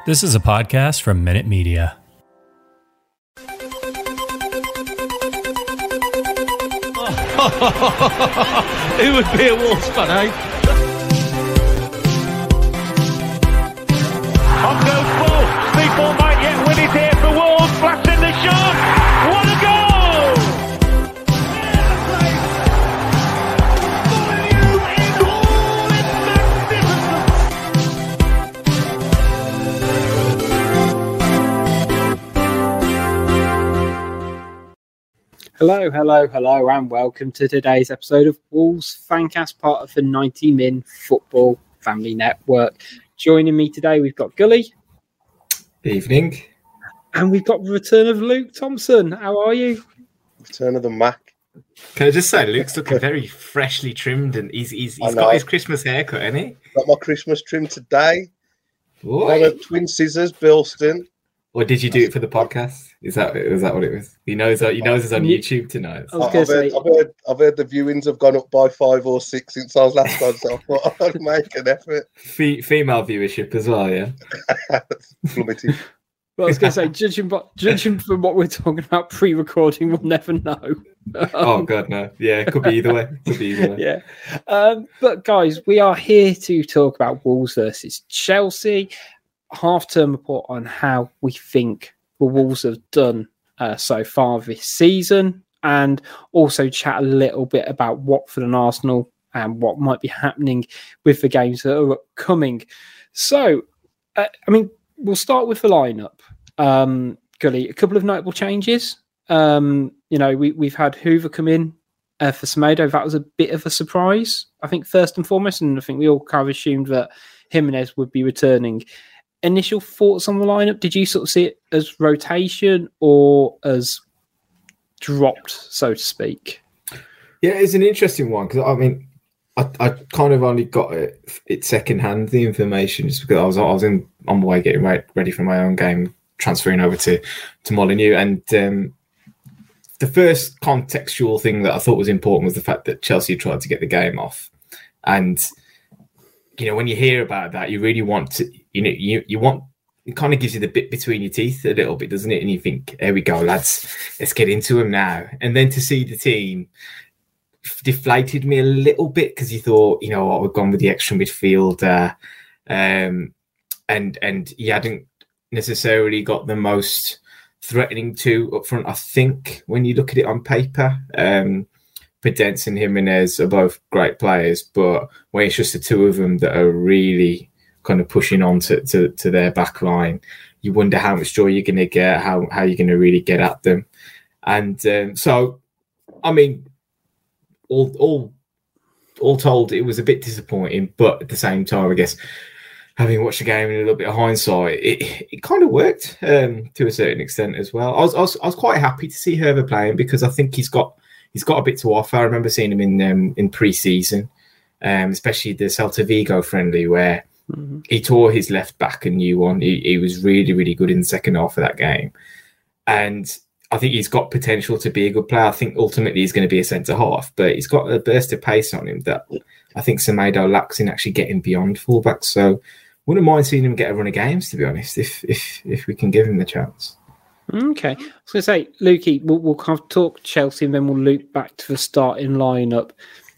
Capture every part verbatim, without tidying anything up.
This is a podcast from Minute Media. Who would be a Wolves fan, eh? On goes ball. Speedball might yet win it here for Wolves. Flash in the shot. What a goal! Hello, hello, hello, and welcome to today's episode of Wolves Fancast, part of the ninety min Football Family Network. Joining me today, we've got Gully. Evening. And we've got the return of Luke Thompson. How are you? Return of the Mac. Can I just say, Luke's looking very freshly trimmed, and he's he's, he's got his Christmas haircut, hasn't he? Got my Christmas trim today. What? One of Twin Scissors, Bilston. Or did you do it for the podcast? Is that was that what it was? He knows he knows it's on YouTube tonight. I was I've, say... heard, I've, heard, I've heard the viewings have gone up by five or six since I was last on, so I thought I'd make an effort. Fe- female viewership as well, yeah. Plummeting. Well, I was going to say, judging, by, judging from what we're talking about pre-recording, we'll never know. Um, oh God, no. Yeah, it could be either way. Could be either way. Yeah, um, but guys, we are here to talk about Wolves versus Chelsea. Half-term report on how we think the Wolves have done uh, so far this season, and also chat a little bit about Watford and Arsenal and what might be happening with the games that are upcoming. So, uh, I mean, we'll start with the lineup. Um, Gully, a couple of notable changes. Um, you know, we, we've had Hoover come in uh, for Semedo. That was a bit of a surprise, I think, first and foremost, and I think we all kind of assumed that Jimenez would be returning. Initial thoughts on the lineup? Did you sort of see it as rotation or as dropped, so to speak? Yeah, it's an interesting one because I mean, I, I kind of only got it, it secondhand, the information, just because I was I was in on my way getting right, ready for my own game, transferring over to to Molineux, and um, the first contextual thing that I thought was important was the fact that Chelsea tried to get the game off, and you know when you hear about that, you really want to. You know, you, you want, it kind of gives you the bit between your teeth a little bit, doesn't it? And you think, here we go, lads, let's get into them now. And then to see the team deflated me a little bit because you thought, you know what, we've gone with the extra midfielder. Um, and, and he hadn't necessarily got the most threatening two up front, I think, when you look at it on paper. Um, Podence and Jimenez are both great players, but when it's just the two of them that are really kind of pushing on to, to, to their back line, you wonder how much joy you're going to get, how, how you're going to really get at them. And um, so, I mean, all all all told, it was a bit disappointing, but at the same time, I guess, having watched the game in a little bit of hindsight, it, it kind of worked um, to a certain extent as well. I was, I was I was quite happy to see Herber playing because I think he's got he's got a bit to offer. I remember seeing him in um, in pre-season, um, especially the Celta Vigo friendly where Mm-hmm. he tore his left back a new one. He, he was really, really good in the second half of that game. And I think he's got potential to be a good player. I think ultimately he's going to be a centre-half, but he's got a burst of pace on him that I think Semedo lacks in actually getting beyond fullback. So wouldn't mind seeing him get a run of games, to be honest, if if if we can give him the chance. Okay. I was going to say, Lukey, we'll, we'll kind of talk Chelsea and then we'll loop back to the starting lineup.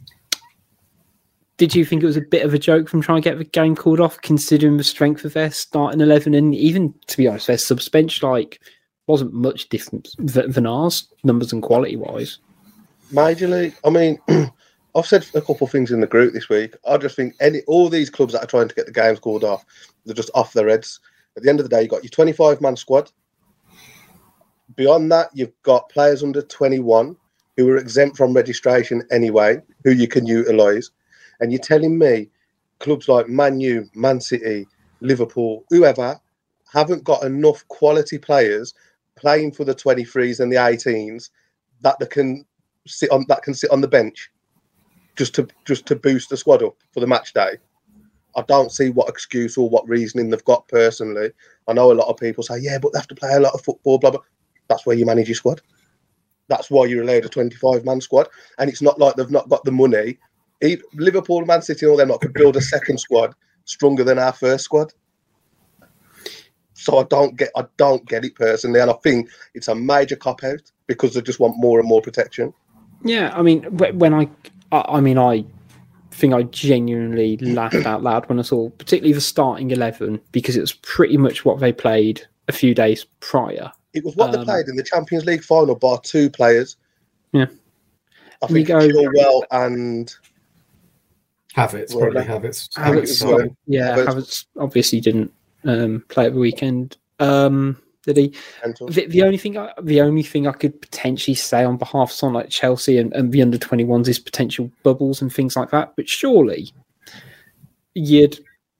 Did you think it was a bit of a joke from trying to get the game called off, considering the strength of their starting eleven? And even, to be honest, their sub-bench like, wasn't much different than ours, numbers and quality-wise. Majorly. I mean, I've said a couple of things in the group this week. I just think any all these clubs that are trying to get the games called off, they're just off their heads. At the end of the day, you've got your twenty-five man squad. Beyond that, you've got players under twenty-one who are exempt from registration anyway, who you can utilise. And you're telling me clubs like Man U, Man City, Liverpool, whoever, haven't got enough quality players playing for the twenty-threes and the eighteens that they can sit on that can sit on the bench just to just to boost the squad up for the match day. I don't see what excuse or what reasoning they've got personally. I know a lot of people say, yeah, but they have to play a lot of football, blah blah. That's where you manage your squad. That's why you're allowed a twenty-five man squad. And it's not like they've not got the money. Liverpool, Man City, and all them lot could build a second squad stronger than our first squad. So I don't get, I don't get it personally, and I think it's a major cop out because they just want more and more protection. Yeah, I mean, when I, I mean, I think I genuinely laughed out loud when I saw, particularly the starting eleven, because it was pretty much what they played a few days prior. It was what um, they played in the Champions League final, bar two players. Yeah, I think go, Chilwell and Havertz, probably Havertz. Havertz, Havertz yeah, Havertz. Havertz obviously didn't um, play at the weekend. Um, did he? The, the only thing, I, the only thing I could potentially say on behalf of someone like Chelsea and, and the under twenty-ones is potential bubbles and things like that. But surely, you'd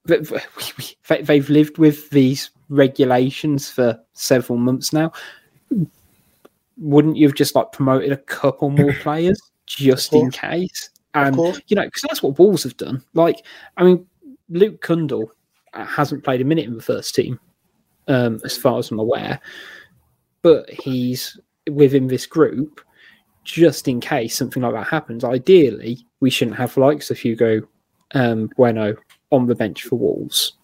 they've lived with these regulations for several months now. Wouldn't you have just like promoted a couple more players just in case? And you know, because that's what Wolves have done. Like, I mean, Luke Cundle hasn't played a minute in the first team, um, as far as I'm aware, but he's within this group just in case something like that happens. Ideally, we shouldn't have the likes of Hugo um, Bueno on the bench for Wolves,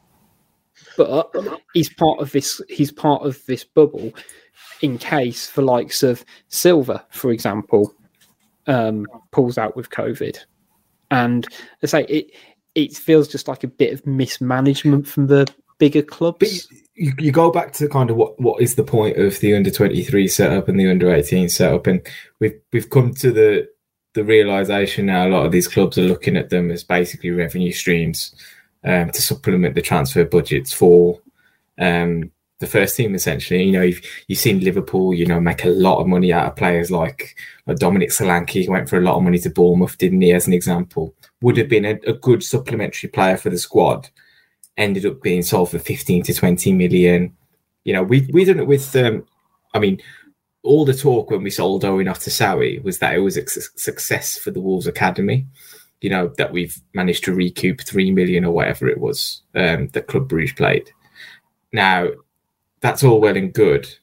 but he's part of this. He's part of this bubble in case the likes of Silva, for example, um, pulls out with COVID. And I say it, it feels just like a bit of mismanagement from the bigger clubs. But you, you go back to kind of what, what is the point of the under twenty-three setup and the under eighteen setup, and we've we've come to the the realization now. A lot of these clubs are looking at them as basically revenue streams um, to supplement the transfer budgets for um, the first team. Essentially, you know, you've you've seen Liverpool, you know, make a lot of money out of players like, like Dominic Solanke. He went for a lot of money to Bournemouth, didn't he? As an example, would have been a, a good supplementary player for the squad. Ended up being sold for fifteen to twenty million. You know, we we done it with. Um, I mean, all the talk when we sold Owen off to Sawi was that it was a su- success for the Wolves Academy. You know, that we've managed to recoup three million or whatever it was um, that Club Brugge played. Now, that's all well and good,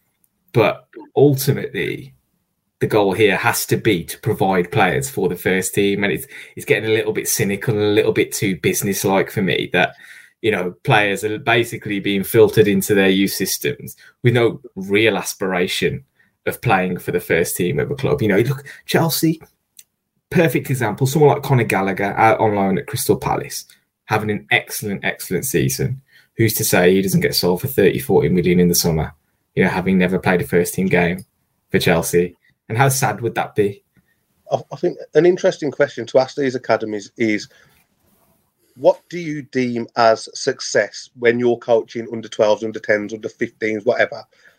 but ultimately, the goal here has to be to provide players for the first team, and it's it's getting a little bit cynical and a little bit too business-like for me that. You know, players are basically being filtered into their youth systems with no real aspiration of playing for the first team of a club. You know, look, Chelsea, perfect example. Someone like Conor Gallagher out on loan at Crystal Palace, having an excellent, excellent season. Who's to say he doesn't get sold for thirty, forty million in the summer, you know, having never played a first team game for Chelsea? And how sad would that be? I think an interesting question to ask these academies is, what do you deem as success when you're coaching under twelves, under tens, under fifteens, whatever?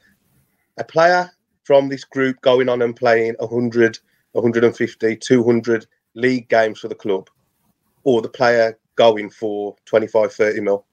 A player from this group going on and playing one hundred, one fifty, two hundred league games for the club, or the player going for twenty-five, thirty mil?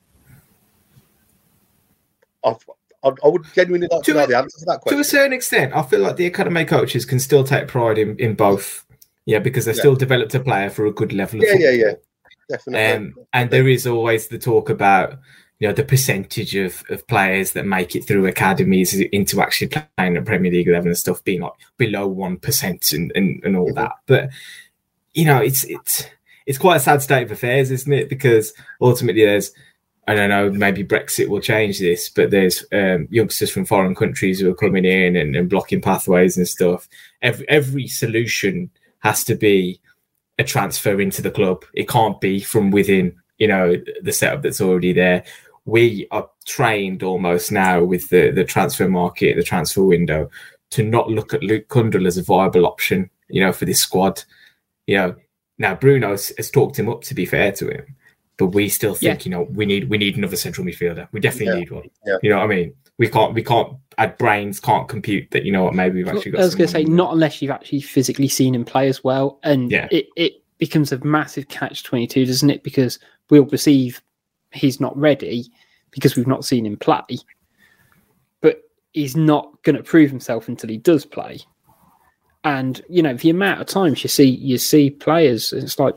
I've, I, I would genuinely like to, to know a, the answer to that question. To a certain extent, I feel like the academy coaches can still take pride in, in both, yeah, because they've yeah. still developed a player for a good level of yeah, football. Yeah, yeah, Definitely. Um, and there is always the talk about, you know, the percentage of, of players that make it through academies into actually playing at Premier League level and stuff being like below one percent and, and, and all mm-hmm. that. But, you know, it's it's it's quite a sad state of affairs, isn't it? Because ultimately there's, I don't know, maybe Brexit will change this, but there's um, youngsters from foreign countries who are coming in and, and blocking pathways and stuff. Every, every solution has to be a transfer into the club. It can't be from within, you know, the setup that's already there. We are trained almost now with the, the transfer market, the transfer window, to not look at Luke Cundle as a viable option, you know, for this squad. You know, now Bruno has, has talked him up, to be fair to him, but we still think, yeah. you know, we need we need another central midfielder. We definitely yeah. need one. Yeah. You know what I mean? We can't we can't our brains can't compute that, you know what, maybe we've actually got I was going to say, not unless you've actually physically seen him play as well. And yeah. it, it becomes a massive catch twenty-two, doesn't it? Because we'll perceive he's not ready because we've not seen him play. But he's not going to prove himself until he does play. And, you know, the amount of times you see you see players, it's like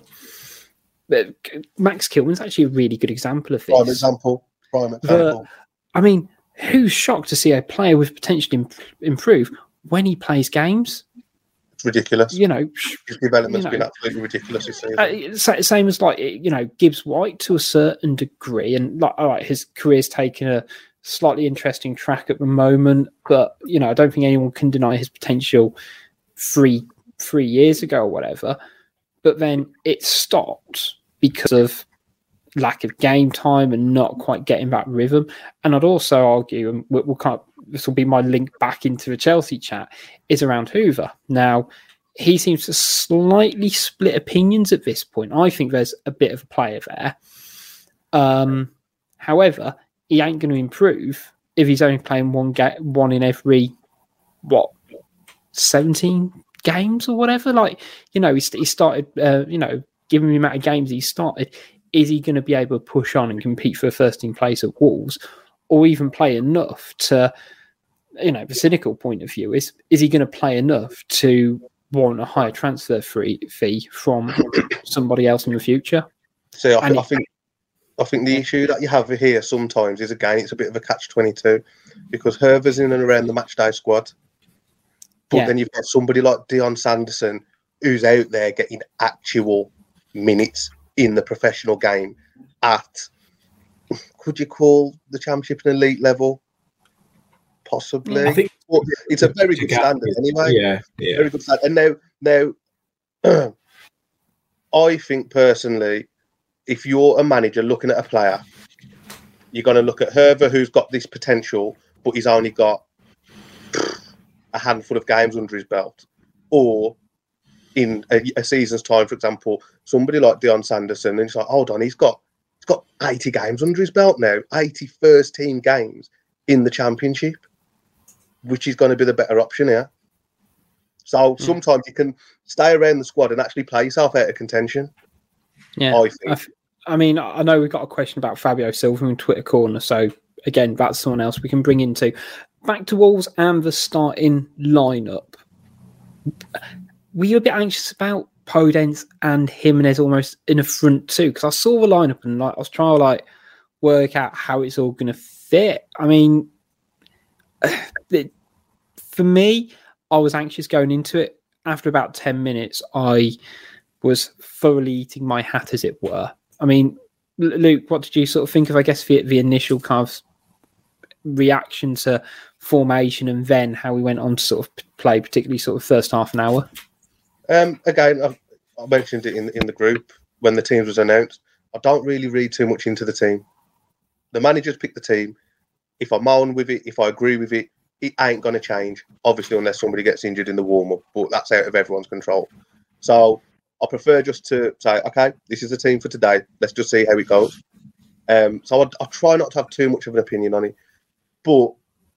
Max Kilman's actually a really good example of this. Prime example. Prime example. The, I mean, who's shocked to see a player with potential imp- improve when he plays games? ridiculous. You know, his development's you know, been absolutely ridiculous this season. Uh, same as like you know Gibbs White to a certain degree, and like all right, his career's taken a slightly interesting track at the moment, but you know I don't think anyone can deny his potential three three years ago or whatever. But then it stopped because of lack of game time and not quite getting that rhythm. And I'd also argue, and we'll, we'll kind of, this will be my link back into the Chelsea chat, is around Hoover. Now, he seems to slightly split opinions at this point. I think there's a bit of a player there. Um, however, he ain't going to improve if he's only playing one ga- one in every, what, seventeen games or whatever. Like, you know, he, he started, uh, you know, given the amount of games he started, is he going to be able to push on and compete for a first team place at Wolves, or even play enough to, you know, the cynical point of view is, is he going to play enough to warrant a higher transfer free fee from somebody else in the future? So I, th- I think I think the issue that you have here sometimes is, again, it's a bit of a catch twenty-two, because Herver's in and around the matchday squad, but yeah. then you've got somebody like Dion Sanderson who's out there getting actual minutes in the professional game at, could you call the Championship an elite level? Possibly. I think well, it's a very good standard anyway. Yeah, yeah. Very good standard. And now, now I think personally, if you're a manager looking at a player, you're going to look at Herver, who's got this potential, but he's only got a handful of games under his belt. Or in a, a season's time, for example, somebody like Dion Sanderson, and it's like, hold on, he's got he's got eighty games under his belt now, eighty first team games in the Championship, which is going to be the better option here. So mm. sometimes you can stay around the squad and actually play yourself out of contention. Yeah, I, think. I, I mean, I know we've got a question about Fabio Silva in Twitter Corner, so again, that's someone else we can bring into. Back to Wolves and the starting lineup. Were you a bit anxious about Podence and Jimenez almost in the front too? Because I saw the lineup and like I was trying to like work out how it's all going to fit. I mean, it, for me, I was anxious going into it. After about ten minutes, I was thoroughly eating my hat, as it were. I mean, Luke, what did you sort of think of, I guess, the, the initial kind of reaction to formation and then how we went on to sort of play, particularly sort of first half an hour? Um, again, I, I mentioned it in, in the group when the team was announced. I don't really read too much into the team. The managers pick the team. If I'm on with it, if I agree with it, it ain't going to change, obviously, unless somebody gets injured in the warm-up, but that's out of everyone's control. So I prefer just to say, okay, this is the team for today. Let's just see how it goes. Um, so I, I try not to have too much of an opinion on it, but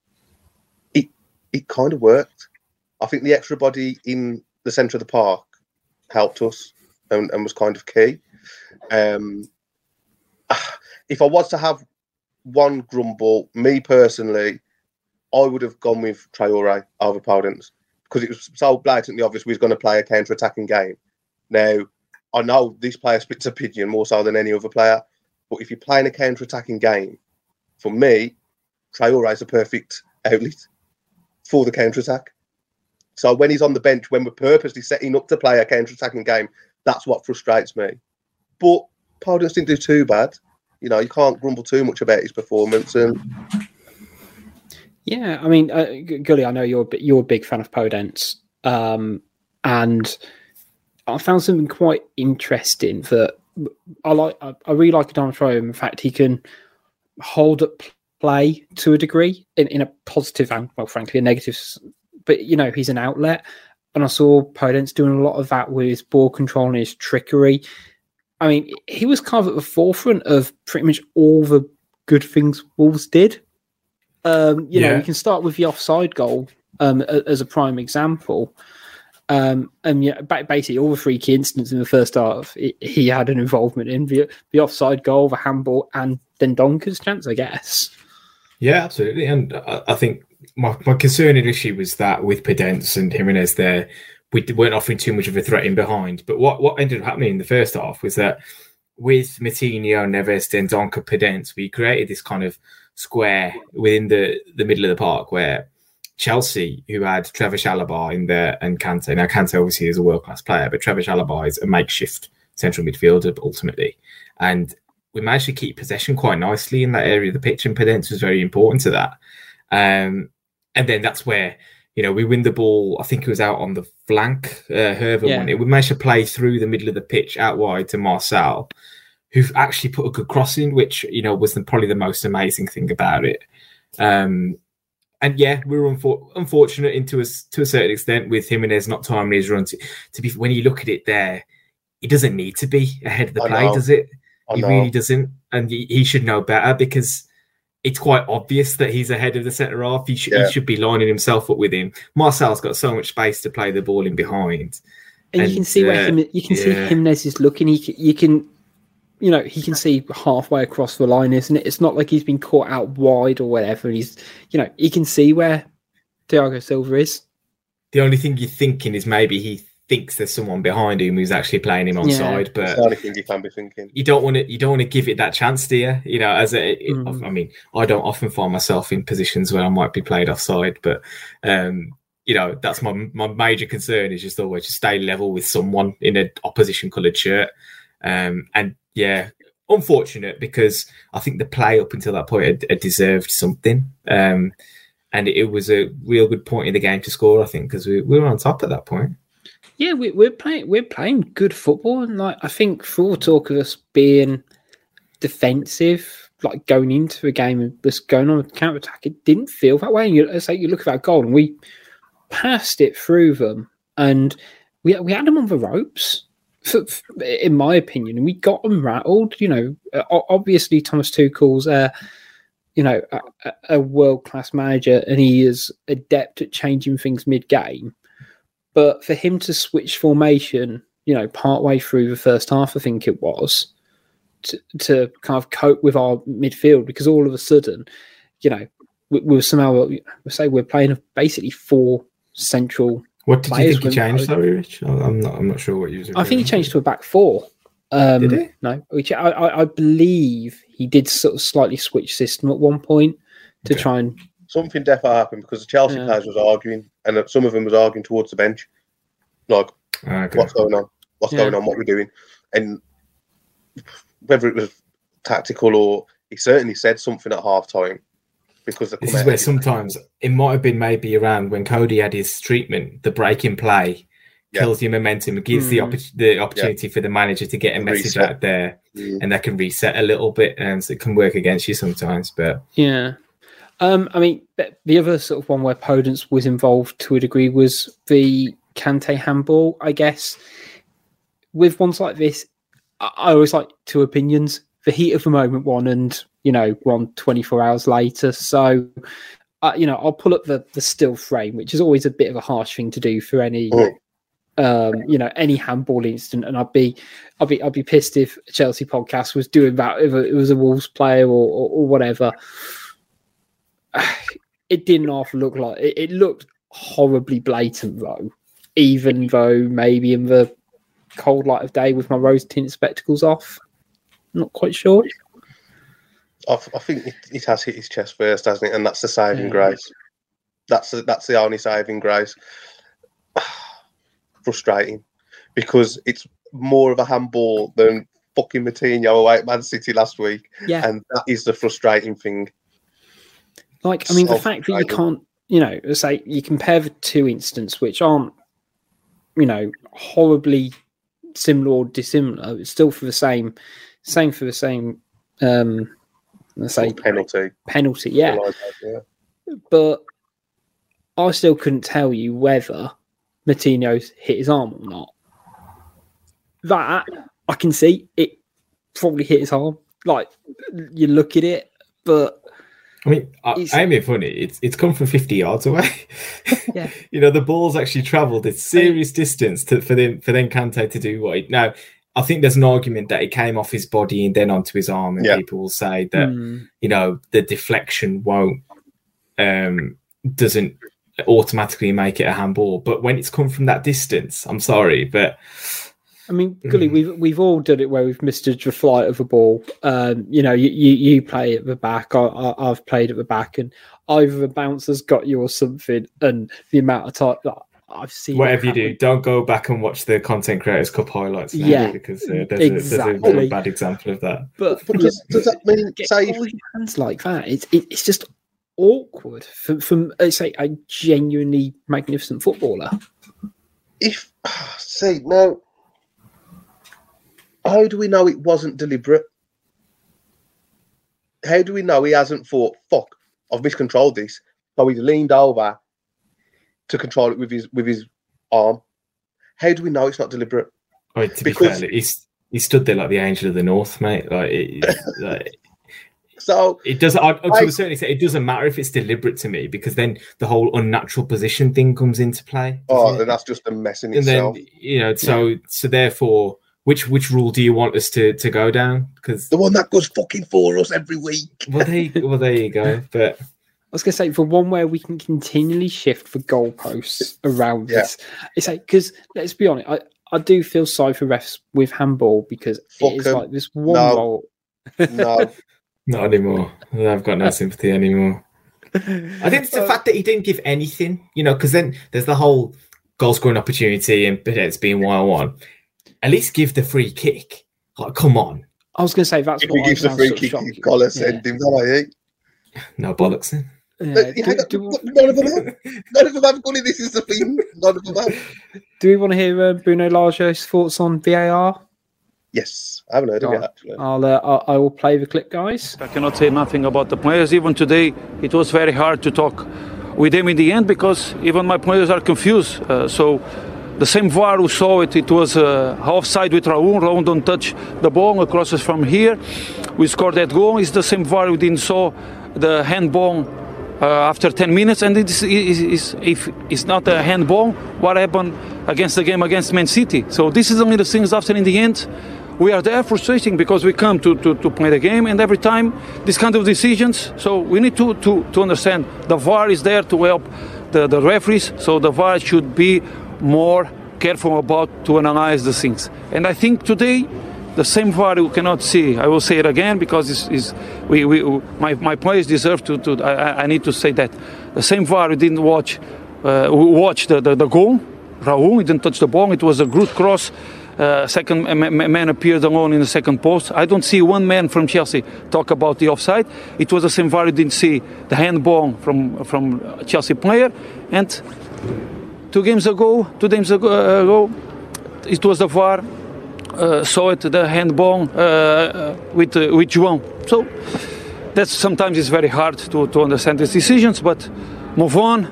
it it kind of worked. I think the extra body in the centre of the park helped us and, and was kind of key. Um, if I was to have one grumble, me personally, I would have gone with Traore over Podence because it was so blatantly obvious we was going to play a counter-attacking game. Now, I know this player splits opinion more so than any other player, but if you're playing a counter-attacking game, for me, Traore is a perfect outlet for the counter-attack. So when he's on the bench, when we're purposely setting up to play a counter-attacking game, that's what frustrates me. But Podence didn't do too bad. You know, you can't grumble too much about his performance. And yeah, I mean, uh, Gully, I know you're you're a big fan of Podence, um, and I found something quite interesting that I like. I, I really like Adama Traore. In fact, he can hold up play to a degree in, in a positive and, well, frankly, a negative. But you know, he's an outlet, and I saw Podence doing a lot of that with his ball control and his trickery. I mean, he was kind of at the forefront of pretty much all the good things Wolves did. Um, you yeah. know, you can start with the offside goal um, as a prime example. Um, and yeah, basically all the free key incidents in the first half, he had an involvement in the, the offside goal, the handball, and then Donker's chance, I guess. Yeah, absolutely. And I think my, my concerning issue was that with Podence and Jimenez there, we weren't offering too much of a threat in behind. But what, what ended up happening in the first half was that with Moutinho, Neves, Dendoncker, Podence, we created this kind of square within the, the middle of the park where Chelsea, who had Trevor Chalobah in there and Kante. Now, Kante obviously is a world-class player, but Trevor Chalobah is a makeshift central midfielder ultimately. And we managed to keep possession quite nicely in that area of the pitch, and Podence was very important to that. Um, and then that's where, you know, we win the ball. I think it was out on the flank, uh, whoever Yeah. won it. We managed to play through the middle of the pitch out wide to Marcel, who actually put a good cross in, which, you know, was the, probably the most amazing thing about it. Um, and yeah, we were unfor- unfortunate into a, to a certain extent with Jimenez not timing his run. To, to be, when you look at it there, he doesn't need to be ahead of the I play, know. does it? I He know. really doesn't. And he, he should know better, because it's quite obvious that he's ahead of the centre half. He, sh- Yeah. he should be lining himself up with him. Marcel's got so much space to play the ball in behind. And, And, you can see where uh, him, you can see yeah. Jimenez is looking. He can, you can, you know, he can see halfway across the line, isn't it? It's not like he's been caught out wide or whatever. He's, you know, he can see where Thiago Silva is. The only thing you're thinking is maybe he thinks there's someone behind him who's actually playing him on Yeah. side, but That's the only thing you can be thinking. you don't want to. You don't want to give it that chance, do you? You know, as a, it, Mm. I mean, I don't often find myself in positions where I might be played offside, but um, you know, that's my my major concern is just always to stay level with someone in an opposition coloured shirt. Um, and yeah, unfortunate, because I think the play up until that point had, had deserved something. Um, and it, it was a real good point in the game to score, I think, because we, we were on top at that point. Yeah, we, we're playing. We're playing good football, and like I think for all talk of us being defensive, like going into a game and just going on a counter attack, it didn't feel that way. And you, it's like you look at that goal, and we passed it through them, and we we had them on the ropes, for, for, in my opinion, and we got them rattled. You know, uh, obviously Thomas Tuchel's, uh, you know, a, a world class manager, and he is adept at changing things mid game. But for him to switch formation, you know, partway through the first half, I think it was, to, to kind of cope with our midfield, because all of a sudden, you know, we, we were somehow, we say we're playing basically four central. What did you players think he when- changed, sorry, Rich? I'm not. I'm not sure what you. I think he changed to a back four. Um, Did he? No, which I, I, I believe he did sort of slightly switch system at one point to Okay. try and. Something definitely happened because the Chelsea Yeah. players was arguing, and some of them was arguing towards the bench, like, Okay. what's going on? What's Yeah. going on? What we're doing? And whether it was tactical or he certainly said something at half time, because the This is where sometimes it might have been maybe around when Cody had his treatment, the break in play Yeah. kills your momentum, it gives the, Mm. oppor- the opportunity for the manager to get a message Reset. out there, Mm. and that can reset a little bit, and so it can work against you sometimes. But Yeah. Um, I mean, the- the other sort of one where Podence was involved to a degree was the Kante handball, I guess. With ones like this, I, I always like two opinions. The heat of the moment one, and, you know, one twenty-four hours later. So, uh, you know, I'll pull up the, the still frame, which is always a bit of a harsh thing to do for any, Mm. um, you know, any handball incident. And I'd be, I'd be, I'd be pissed if a Chelsea podcast was doing that, if it was a Wolves player or, or, or whatever. It didn't half look like it, it looked horribly blatant though, even though maybe in the cold light of day with my rose tinted spectacles off, not quite sure. I, I think it, it has hit his chest first, hasn't it? And that's the saving Yeah. grace. That's the, that's the only saving grace. Frustrating, because it's more of a handball than fucking Moutinho away at Man City last week, Yeah, and that is the frustrating thing. like I mean, the so fact that you frustrating. can't, you know, say you compare the two incidents, which aren't, you know, horribly similar or dissimilar, it's still for the same, same for the same, um, let's say Penalty. penalty. Yeah, Like that, yeah. but I still couldn't tell you whether Moutinho's hit his arm or not. That I can see it probably hit his arm. Like you look at it, but I mean, I, It's- I mean, funny. It's it's come from fifty yards away. Yeah. You know, the ball's actually travelled a serious distance to, for them for then Kante to do what he, now. I think there's an argument that it came off his body and then onto his arm, and Yeah. people will say that mm, you know the deflection won't um, doesn't automatically make it a handball. But when it's come from that distance, I'm sorry, but I mean, Gully, we've we've all done it where we've missed a flight of a ball. Um, you know, you, you, you play at the back. I, I, I've played at the back, and either the bouncer's got you or something. And the amount of time that I've seen, whatever you do, don't go back and watch the Content Creators Cup highlights. Now, yeah, because uh, there's, exactly. a, there's a really bad example of that. But, but does, does that mean say all your hands like that? It's it, it's just awkward from from let's say a genuinely magnificent footballer. If see now. How do we know it wasn't deliberate? How do we know he hasn't thought, fuck, I've miscontrolled this? So he leaned over to control it with his with his arm. How do we know it's not deliberate? I mean, to because, be fair, he's, he stood there like the angel of the north, mate. Like, it, like so it doesn't. I, to I, a certain extent, it doesn't matter if it's deliberate to me, because then the whole unnatural position thing comes into play. Oh, then that's just a mess in and itself. Then, you know, so so therefore. Which which rule do you want us to, to go down? Because the one that goes fucking for us every week. Well, there you, well, there you go. But I was going to say, for one where we can continually shift the goalposts around yeah. this, it's like, because let's be honest, I, I do feel sorry for refs with handball, because Fuck it is em. like this one no. goal. No, not anymore. I've got no sympathy anymore. I think it's the fact that he didn't give anything, you know, because then there's the whole goal scoring opportunity and it's being one on one. At least give the free kick. Like, come on. I was going to say that's if what he gives the free kick, you got to send him that way. No bollocks. Then. Yeah. Do, Do, do, do, none of them have. None of them have Gully. This is the thing. None of them have. do we want to hear uh, Bruno Lage's thoughts on V A R? Yes, I haven't heard of Oh, it actually. I'll, uh, I'll I will play the clip, guys. I cannot say nothing about the players. Even today, it was very hard to talk with them in the end, because even my players are confused. Uh, so. The same V A R who saw it, it was uh, offside with Raul. Raul don't touch the ball, crosses from here. We scored that goal. It's the same V A R who didn't saw the handball uh, after ten minutes. And it is, is, is, if it's not a handball, what happened against the game against Man City? So this is only the things after in the end. We are there frustrating because we come to, to, to play the game, and every time these kind of decisions. So we need to, to, to understand the V A R is there to help the, the referees. So the V A R should be more careful about to analyze the things. And I think today, the same V A R you cannot see. I will say it again because it's, it's, we, we, my, my players deserve to, to I, I need to say that. The same V A R who didn't watch, uh, watch the, the, the goal. Raul, he didn't touch the ball. It was a good cross. Uh, second man appeared alone in the second post. I don't see one man from Chelsea talk about the offside. It was the same V A R who didn't see the handball from, from Chelsea player. And Two games ago, two games ago, uh, ago it was the V A R uh, saw it, the handball uh, uh, with uh, with João. So that's sometimes it's very hard to, to understand these decisions, but move on.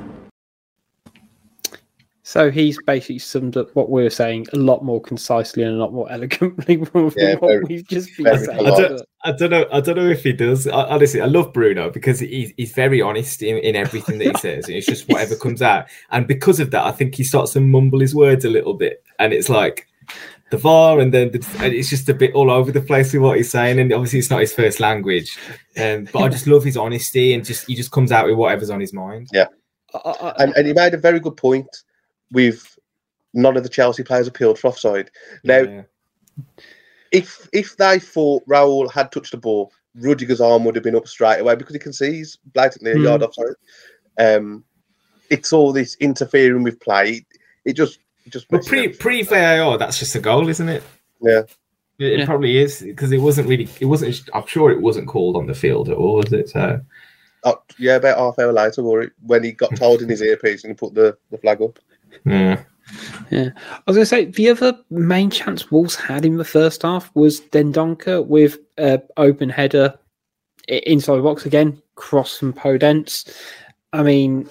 So he's basically summed up what we were saying a lot more concisely and a lot more elegantly than Yeah, what very- we've just been very saying. I don't, I don't know. I don't know if he does. I, honestly, I love Bruno because he's, he's very honest in, in everything that he says. It's just whatever comes out, and because of that, I think he starts to mumble his words a little bit, and it's like the V A R, and then the, and it's just a bit all over the place with what he's saying. And obviously, it's not his first language, um, but I just love his honesty, and just he just comes out with whatever's on his mind. Yeah, I, I, and, and he made a very good point with none of the Chelsea players appealed for offside. Now, Yeah. if if they thought Raul had touched the ball, Rudiger's arm would have been up straight away because he can see he's blatantly a Mm. yard offside. Um, it's all this interfering with play. It just it just But messes pre everything pre up. V A R, that's just a goal, isn't it? Yeah. It, it Yeah. probably is because it wasn't really. It wasn't. I'm sure it wasn't called on the field at all, was it? So Oh, yeah, about half hour later, or it- when he got told in his earpiece and he put the, the flag up. yeah. Yeah, I was going to say the other main chance Wolves had in the first half was Dendoncker with uh, open header i- inside the box again, cross from Podence. I mean,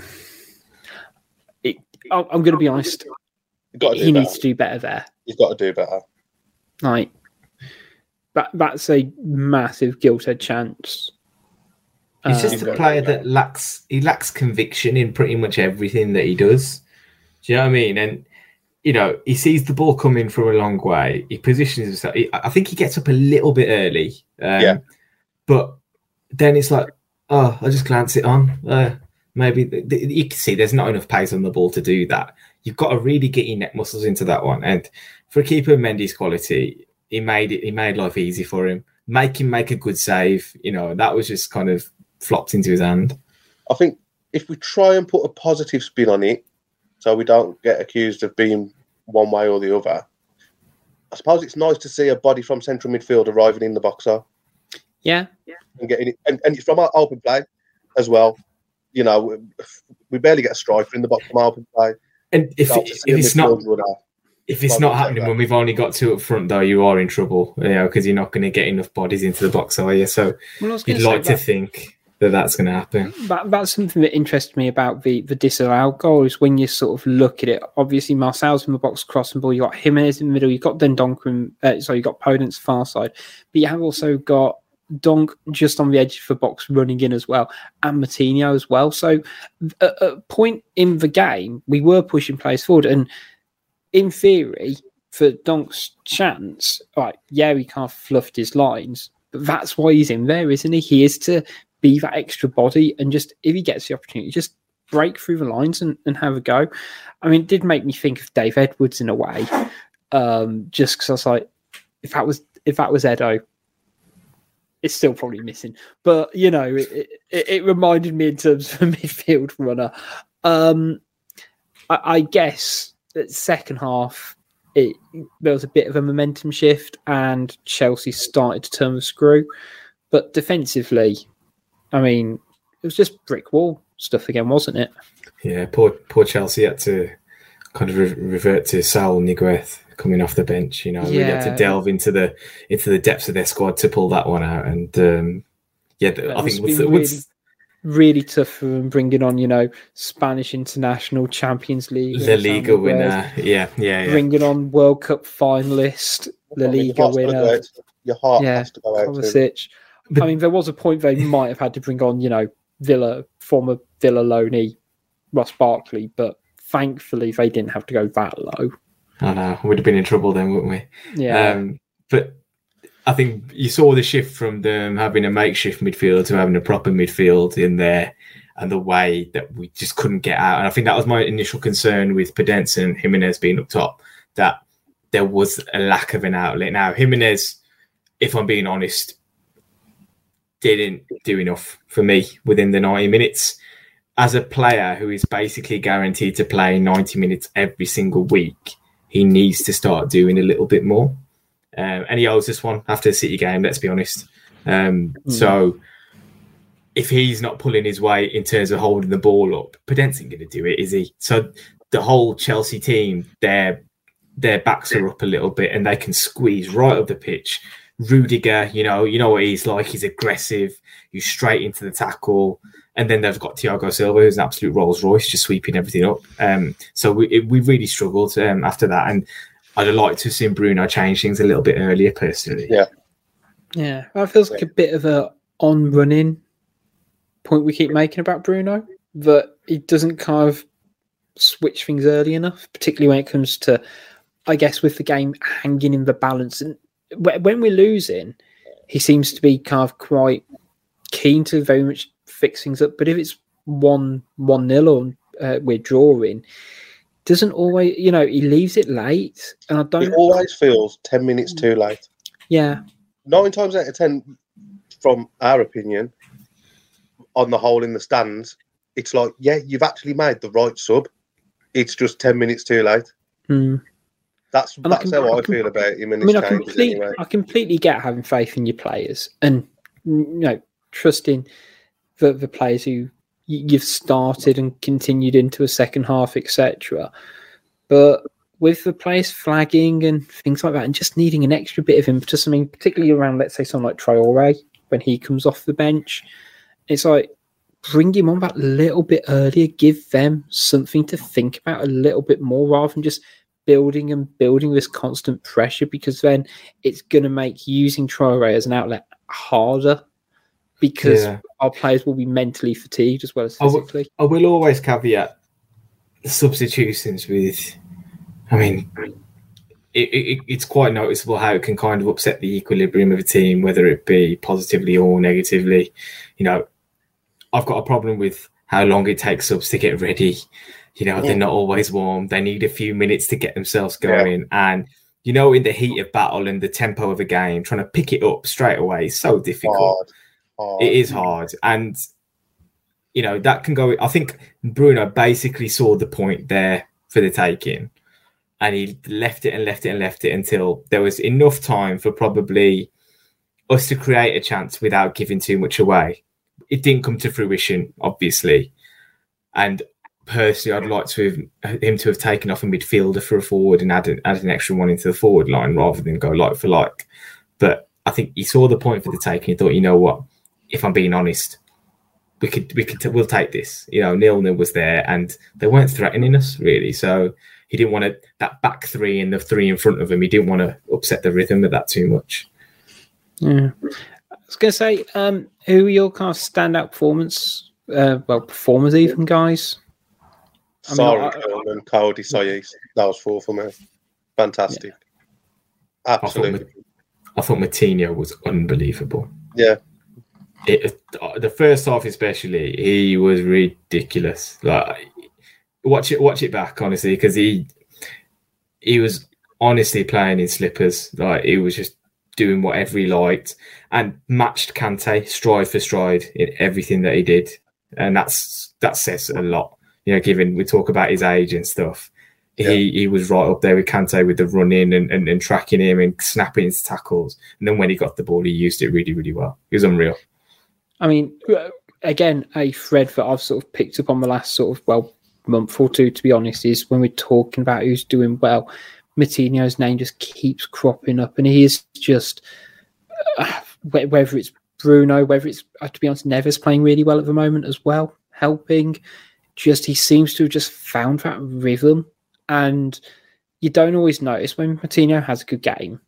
it, I- I'm going to be honest. He's got to do He better. needs to do better there. He's got to do better. Like that, that's a massive gilt-edged chance. He's Um, just a player that lacks. He lacks conviction in pretty much everything that he does. Do you know what I mean? And you know, he sees the ball coming from a long way. He positions himself. He, I think he gets up a little bit early. Um, Yeah. But then it's like, oh, I just glance it on. Uh, maybe th- th- you can see there's not enough pace on the ball to do that. You've got to really get your neck muscles into that one. And for a keeper of Mendy's quality, he made it. He made life easy for him. Make him make a good save. You know, that was just kind of flopped into his hand. I think if we try and put a positive spin on it, so we don't get accused of being one way or the other, I suppose it's nice to see a body from central midfield arriving in the boxer. Yeah, and getting it, and, and it's from our open play as well. You know, we barely get a striker in the box from our open play. And if, it, if it's not if it's not happening when we've only got two up front, though, you are in trouble. You know, because you're not going to get enough bodies into the box, are you? So well, you'd like to that, think that that's going to happen. That, that's something that interests me about the the disallowed goal is when you sort of look at it. Obviously, Marcel's in the box crossing ball. You got Jimenez in the middle. You got Dendoncker. Uh, so you got Podence far side, but you have also got Donk just on the edge of the box running in as well, and Moutinho as well. So at a point in the game, we were pushing players forward, and in theory, for Donk's chance, right, yeah, he kind of fluffed his lines, but that's why he's in there, isn't he? He is to be that extra body, and just, if he gets the opportunity, just break through the lines and, and have a go. I mean, it did make me think of Dave Edwards in a way, um, just because I was like, if that was if that was Edo, it's still probably missing. But, you know, it, it, it reminded me in terms of a midfield runner. Um, I, I guess that second half, it, there was a bit of a momentum shift and Chelsea started to turn the screw. But defensively, I mean, it was just brick wall stuff again, wasn't it? Yeah, poor poor Chelsea had to kind of re- revert to Saul Niguez coming off the bench. You know, yeah. Really had to delve into the into the depths of their squad to pull that one out. And um, yeah, that I think what's, really, what's, really tough for them bringing on, you know, Spanish international, Champions League, La Liga winner, yeah, yeah, yeah, bringing on World Cup finalist, La Liga I mean, winner. Your heart yeah, has to go out. Kovacic. I mean, there was a point they might have had to bring on, you know, Villa, former Villa loanee, Ross Barkley, but thankfully they didn't have to go that low. I know, we'd have been in trouble then, wouldn't we? Yeah. Um, but I think you saw the shift from them having a makeshift midfield to having a proper midfield in there, and the way that we just couldn't get out. And I think that was my initial concern with Podence and Jimenez being up top, that there was a lack of an outlet. Now, Jimenez, if I'm being honest, didn't do enough for me within the ninety minutes. As a player who is basically guaranteed to play ninety minutes every single week, he needs to start doing a little bit more. Um, and he owes this one after the City game, let's be honest. Um, mm. So if he's not pulling his weight in terms of holding the ball up, Podence ain't going to do it, is he? So the whole Chelsea team, their their backs are up a little bit and they can squeeze right up the pitch. Rudiger, you know, you know what he's like. He's aggressive. He's straight into the tackle. And then they've got Thiago Silva, who's an absolute Rolls Royce, just sweeping everything up. Um, so we it, we really struggled um, after that. And I'd have liked to have seen Bruno change things a little bit earlier, personally. Yeah. Yeah. Well, it feels like a bit of a on-running point we keep making about Bruno, that he doesn't kind of switch things early enough, particularly when it comes to, I guess, with the game hanging in the balance. And when we're losing, he seems to be kind of quite keen to very much fix things up. But if it's one one nil or uh, we're drawing, doesn't always, you know, he leaves it late, and I don't. It always feels ten minutes too late. Yeah, nine times out of ten, from our opinion, on the whole in the stands, it's like, yeah, you've actually made the right sub. It's just ten minutes too late. Hmm. That's and that's I can, how I, I can, feel about him. And I mean, his I changes completely, anyway. I completely get having faith in your players, and you know, trusting the the players who you've started and continued into a second half, et cetera. But with the players flagging and things like that, and just needing an extra bit of impetus, I mean, particularly around, let's say, someone like Traore, when he comes off the bench, it's like, bring him on that little bit earlier, give them something to think about a little bit more, rather than just building and building this constant pressure, because then it's going to make using Traore as an outlet harder, because yeah. our players will be mentally fatigued as well as physically. I, w- I will always caveat substitutions with, I mean, it, it, it's quite noticeable how it can kind of upset the equilibrium of a team, whether it be positively or negatively. You know, I've got a problem with how long it takes subs to get ready. You know, yeah. They're not always warm. They need a few minutes to get themselves going. Yeah. And you know, in the heat of battle and the tempo of a game, trying to pick it up straight away is so difficult. Hard. Hard. It is hard. And, you know, that can go... I think Bruno basically saw the point there for the taking, and he left it and left it and left it until there was enough time for probably us to create a chance without giving too much away. It didn't come to fruition, obviously. And personally, I'd like to have him to have taken off a midfielder for a forward and added, added an extra one into the forward line rather than go like for like. But I think he saw the point for the taking. He thought, you know what? If I'm being honest, we could, we could, we'll take this. You know, nil-nil was there, and they weren't threatening us really. So he didn't want to that back three and the three in front of him. He didn't want to upset the rhythm of that too much. Yeah, I was going to say, um, who are your kind of standout performance? Uh, well, performers even, guys. I mean, Sorry, I, and Cody Sayes. That was four for me. Fantastic. Yeah. Absolutely. I thought, I thought Moutinho was unbelievable. Yeah. It, the first half especially, he was ridiculous. Like, watch it, watch it back, honestly, because he he was honestly playing in slippers. Like, he was just doing whatever he liked and matched Kante stride for stride in everything that he did, and that's that says a lot. You know, given we talk about his age and stuff, yeah. he he was right up there with Kante with the running and, and, and tracking him and snapping his tackles. And then when he got the ball, he used it really, really well. He was unreal. I mean, again, a thread that I've sort of picked up on the last sort of, well, month or two, to be honest, is when we're talking about who's doing well, Moutinho's name just keeps cropping up, and he is just, uh, whether it's Bruno, whether it's, uh, to be honest, Neves playing really well at the moment as well, helping. Just he seems to have just found that rhythm, and you don't always notice when Moutinho has a good game,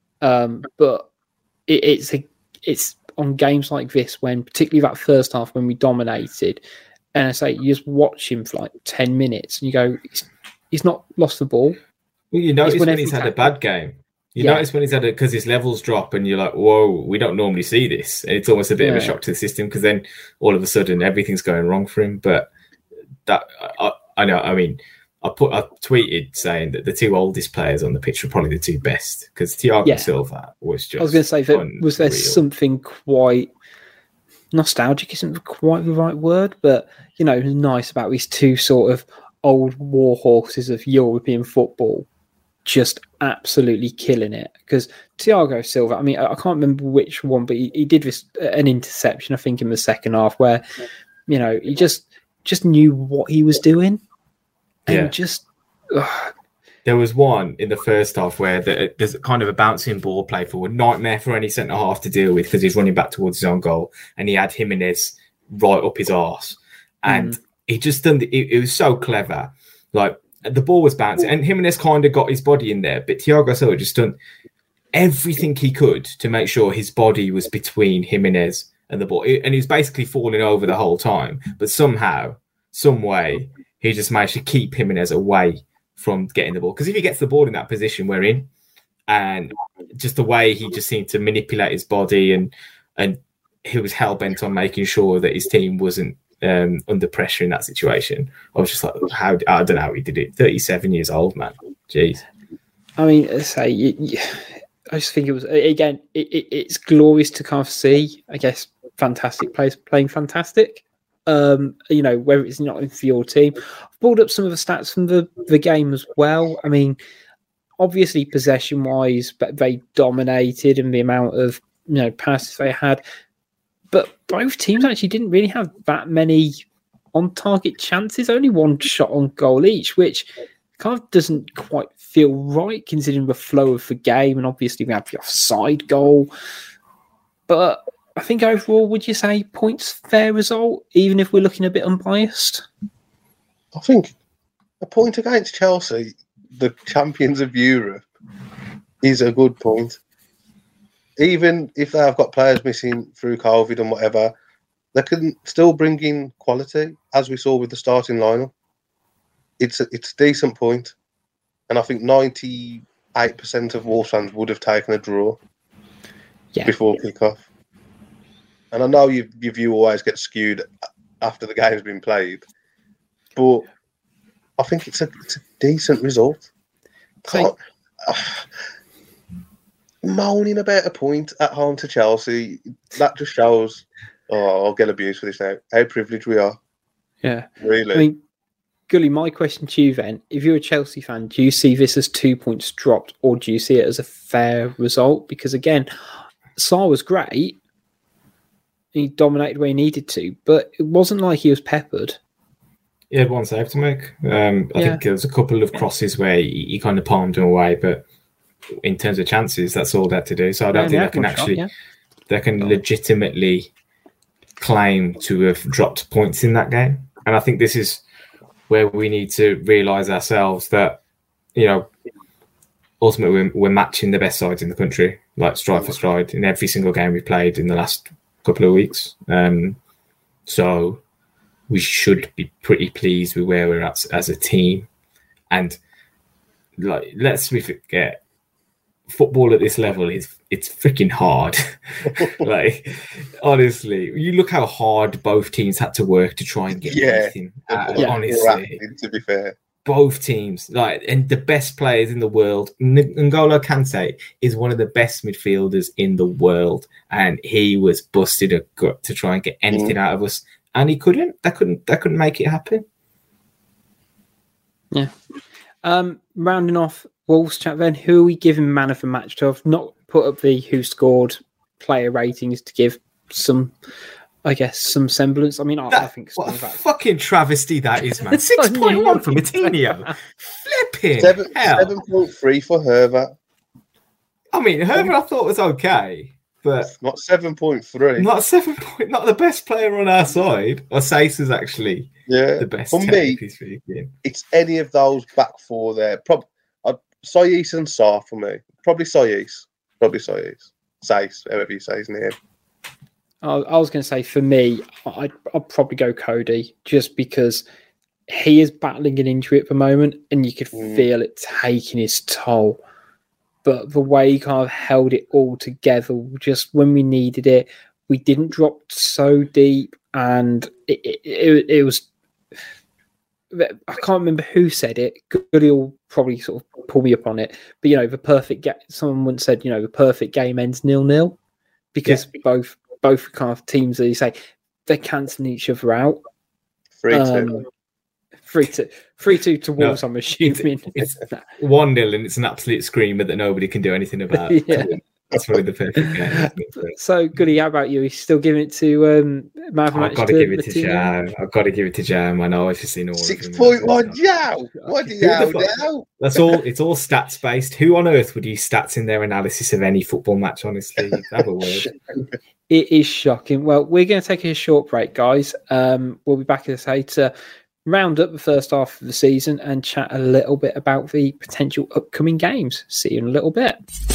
um, but it, it's a it's on games like this when, particularly that first half when we dominated, and I say you just watch him for like ten minutes and you go, he's, he's not lost the ball. Well, you notice when he's had a bad game. You yeah. notice when he's had it because his levels drop, and you're like, "Whoa, we don't normally see this." And it's almost a bit yeah. of a shock to the system, because then all of a sudden everything's going wrong for him. But that I, I know. I mean, I put I tweeted saying that the two oldest players on the pitch were probably the two best, because Thiago yeah. Silva was just. I was going to say that was there something quite nostalgic? Isn't quite the right word, but you know, nice about these two sort of old war horses of European football. Just absolutely killing it, because Thiago Silva, I mean, I can't remember which one, but he, he did this an interception, I think, in the second half, where, you know, he just just knew what he was doing, and yeah. just ugh. There was one in the first half where the, there's kind of a bouncing ball play forward, nightmare for any centre half to deal with, because he's running back towards his own goal, and he had Jimenez right up his arse, and mm. he just done the, it, it was so clever, like. The ball was bouncing, and Jimenez kind of got his body in there, but Thiago Silva just done everything he could to make sure his body was between Jimenez and the ball. And he was basically falling over the whole time, but somehow, some way, he just managed to keep Jimenez away from getting the ball. Because if he gets the ball in that position we're in, and just the way he just seemed to manipulate his body, and and he was hell-bent on making sure that his team wasn't Um, under pressure in that situation. I was just like, how I don't know how he did it. thirty-seven years old, man. Jeez. I mean, say, you, you, I just think it was, again, it, it, it's glorious to kind of see, I guess, fantastic players playing fantastic. Um, you know, whether it's not in for your team. I've pulled up some of the stats from the, the game as well. I mean, obviously, possession-wise, but they dominated in the amount of, you know, passes they had. But both teams actually didn't really have that many on-target chances, only one shot on goal each, which kind of doesn't quite feel right considering the flow of the game. And obviously we had the offside goal. But I think overall, would you say points fair result, even if we're looking a bit unbiased? I think a point against Chelsea, the champions of Europe, is a good point. Even if they have got players missing through COVID and whatever, they can still bring in quality, as we saw with the starting lineup. It's a, it's a decent point. And I think ninety-eight percent of Wolves fans would have taken a draw yeah. before kick-off. And I know you, your view always gets skewed after the game's been played, but I think it's a, it's a decent result. Can't, uh, moaning about a point at home to Chelsea, that just shows, oh, I'll get abused for this now, how privileged we are. Yeah. Really. I mean, Gully, my question to you then, if you're a Chelsea fan, do you see this as two points dropped or do you see it as a fair result? Because again, Sarr was great. He dominated where he needed to, but it wasn't like he was peppered. He had one save to make. Um, I Yeah. think there was a couple of crosses where he, he kind of palmed him away, but in terms of chances, that's all they had to do. So I don't Yeah, think they they had can one shot, actually, yeah. they can legitimately claim to have dropped points in that game. And I think this is where we need to realise ourselves that, you know, ultimately we're, we're matching the best sides in the country, like stride for stride, in every single game we've played in the last couple of weeks. Um, so we should be pretty pleased with where we're at as a team. And like, let's we forget, football at this level is it's freaking hard. Like, honestly, you look how hard both teams had to work to try and get Yeah. anything. Out, Yeah. honestly, To be fair. both teams, like, and the best players in the world. N- N'Golo Kante is one of the best midfielders in the world, and he was busted a gut to try and get anything Mm. out of us, and he couldn't. That couldn't. That couldn't make it happen. Yeah. Um, rounding off Wolves chat then, who are we giving man of the match to? I've not put up the who scored player ratings to give some, I guess, some semblance. I mean, I, I That, think what a Steve Ack- fucking travesty that is, man. Six point one for Matinho. Flipping Seven, hell. seven point three for Herva. I mean, Herbert I thought was okay, but Not seven point three. not seven point. Not the best player on our side. Osais is actually Yeah. the best. For me, technically speaking. it's any of those back four there. Prob- I'd, Sayis and Sarr for me. Probably Sayis. Probably Sayis. Sayis, however you say his name. I, I was going to say, for me, I'd, I'd probably go Cody, just because he is battling an injury at the moment, and you could Mm. feel it taking his toll. But the way he kind of held it all together, just when we needed it, we didn't drop so deep, and it, it, it, it was. I can't remember who said it. Goody will probably sort of pull me up on it. But, you know, the perfect game, someone once said, you know, the perfect game ends nil-nil, because both both kind of teams, that you say, they're cancelling each other out. Three two. Um, three two. Three two to No, Wolves, I'm assuming. It's one nil, and it's an absolute screamer that nobody can do anything about. Yeah. That's probably the perfect game. Isn't it? So, Goody, how about you? Are you still giving it to um, man of the I've match got to give it to Matinho? Jam. I've got to give it to Jam. I know I've just seen all Six of them. point one, Yow! What do Who you the fuck- now? That's all. It's all stats based. Who on earth would use stats in their analysis of any football match? Honestly, have a word. It is shocking. Well, we're going to take a short break, guys. Um, we'll be back, as I say, to round up the first half of the season and chat a little bit about the potential upcoming games. See you in a little bit.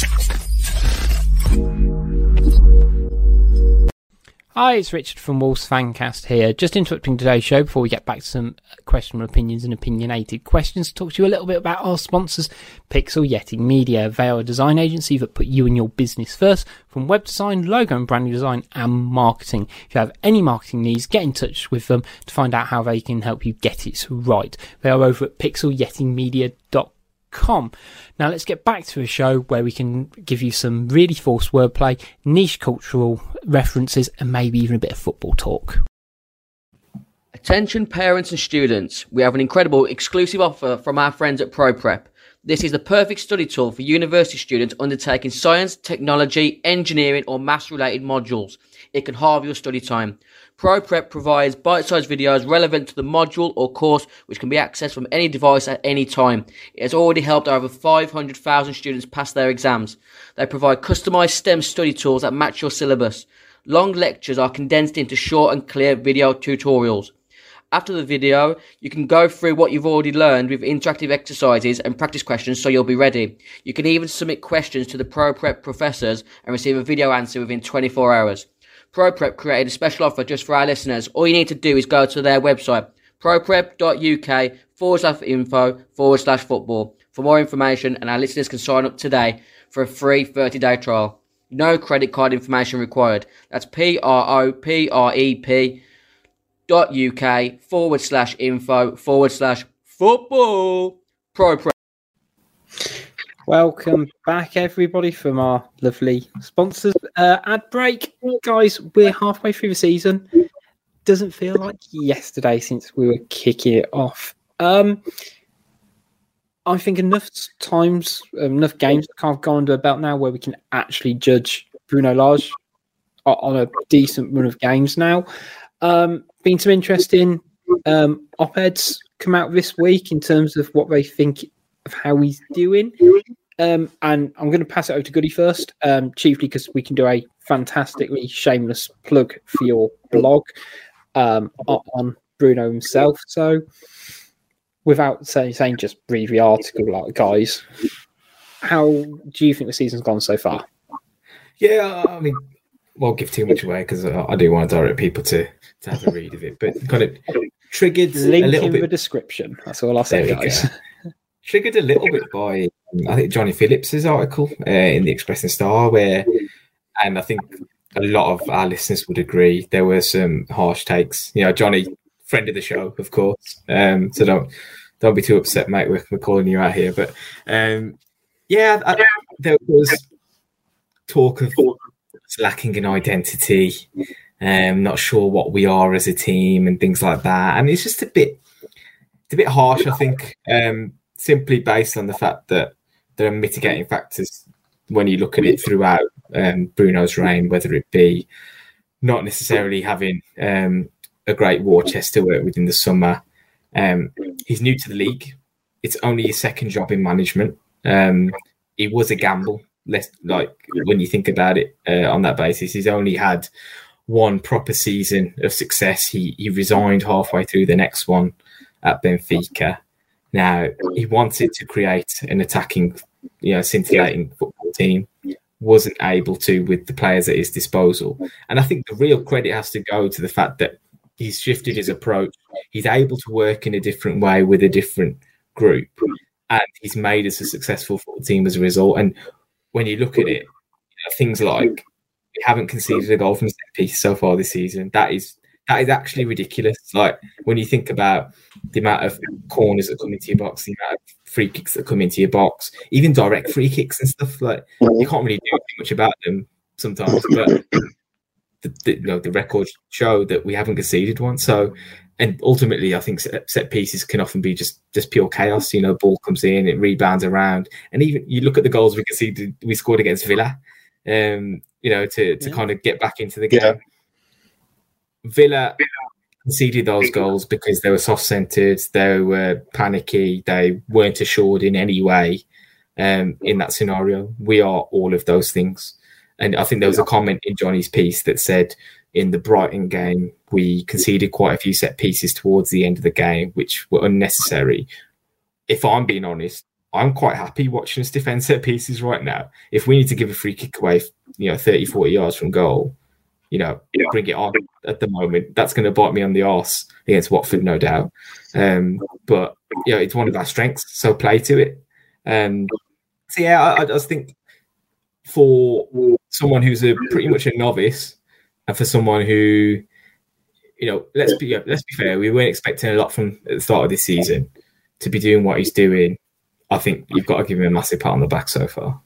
Hi, it's Richard from Wolves Fancast here. Just interrupting today's show before we get back to some questionable opinions and opinionated questions to talk to you a little bit about our sponsors, Pixel Yeti Media. They are a design agency that put you and your business first, from web design, logo and branding design, and marketing. If you have any marketing needs, get in touch with them to find out how they can help you get it right. They are over at pixel yeti media dot com. Now let's get back to a show where we can give you some really forced wordplay, niche cultural references, and maybe even a bit of football talk. Attention parents and students, we have an incredible exclusive offer from our friends at ProPrep. This is the perfect study tool for university students undertaking science, technology, engineering or maths related modules. It can halve your study time. ProPrep provides bite-sized videos relevant to the module or course which can be accessed from any device at any time. It has already helped over five hundred thousand students pass their exams. They provide customized STEM study tools that match your syllabus. Long lectures are condensed into short and clear video tutorials. After the video, you can go through what you've already learned with interactive exercises and practice questions so you'll be ready. You can even submit questions to the ProPrep professors and receive a video answer within twenty-four hours. ProPrep created a special offer just for our listeners. All you need to do is go to their website, proprep.uk forward slash info forward slash football for more information, and our listeners can sign up today for a free thirty-day trial. No credit card information required. That's P-R-O-P-R-E-P dot UK forward slash info forward slash football. ProPrep. Welcome back, everybody, from our lovely sponsors. Uh, ad break, guys. We're halfway through the season. Doesn't feel like yesterday since we were kicking it off. Um, I think enough times, enough games kind of gone under a belt now where we can actually judge Bruno Lage on a decent run of games now. Um, been some interesting um, op-eds come out this week in terms of what they think of how he's doing. Um, and I'm going to pass it over to Goody first, um, chiefly because we can do a fantastically shameless plug for your blog um, on Bruno himself. So without saying, saying just read the article, like, guys, how do you think the season's gone so far? Yeah, I mean, won't give too much away because I, I do want to direct people to, to have a read of it, but kind of triggered Link a little in bit. the description. That's all I'll say, guys. Triggered a little bit by, I think, Johnny Phillips's article uh, in the Express and Star, where, and I think a lot of our listeners would agree, there were some harsh takes. You know, Johnny, friend of the show, of course. Um, so don't don't be too upset, mate. We're, we're calling you out here, but um, yeah, I, there was talk of lacking in identity. Um, not sure what we are as a team and things like that. And it's just a bit, it's a bit harsh, I think. Um, simply based on the fact that there are mitigating factors when you look at it throughout um, Bruno's reign, whether it be not necessarily having um, a great war chest to work with in the summer. Um, he's new to the league. It's only his second job in management. Um, it was a gamble, less like when you think about it uh, on that basis. He's only had one proper season of success. He, he resigned halfway through the next one at Benfica. Now, he wanted to create an attacking, you know, scintillating football team, wasn't able to with the players at his disposal. And I think the real credit has to go to the fact that he's shifted his approach. He's able to work in a different way with a different group, and he's made us a successful football team as a result. And when you look at it, you know, things like we haven't conceded a goal from set piece so far this season. That is That is actually ridiculous. Like, when you think about the amount of corners that come into your box, the amount of free kicks that come into your box, even direct free kicks and stuff, like, you can't really do too much about them sometimes. But the, the, you know, the records show that we haven't conceded one. So, and ultimately, I think set, set pieces can often be just, just pure chaos. You know, ball comes in, it rebounds around, and even you look at the goals we conceded, we scored against Villa. Um, you know, to to yeah. kind of get back into the game. Yeah. Villa conceded those goals because they were soft-centred, they were panicky, they weren't assured in any way um, in that scenario. We are all of those things. And I think there was a comment in Johnny's piece that said in the Brighton game, we conceded quite a few set pieces towards the end of the game, which were unnecessary. If I'm being honest, I'm quite happy watching us defend set pieces right now. If we need to give a free kick away, you know, thirty, forty yards from goal, you know, yeah. bring it on at the moment. That's going to bite me on the arse against Watford, no doubt. Um, but, you know, it's one of our strengths, so play to it. Um, so, yeah, I, I just think for someone who's a pretty much a novice and for someone who, you know, let's be yeah, let's be fair, we weren't expecting a lot from at the start of this season to be doing what he's doing. I think you've got to give him a massive pat on the back so far.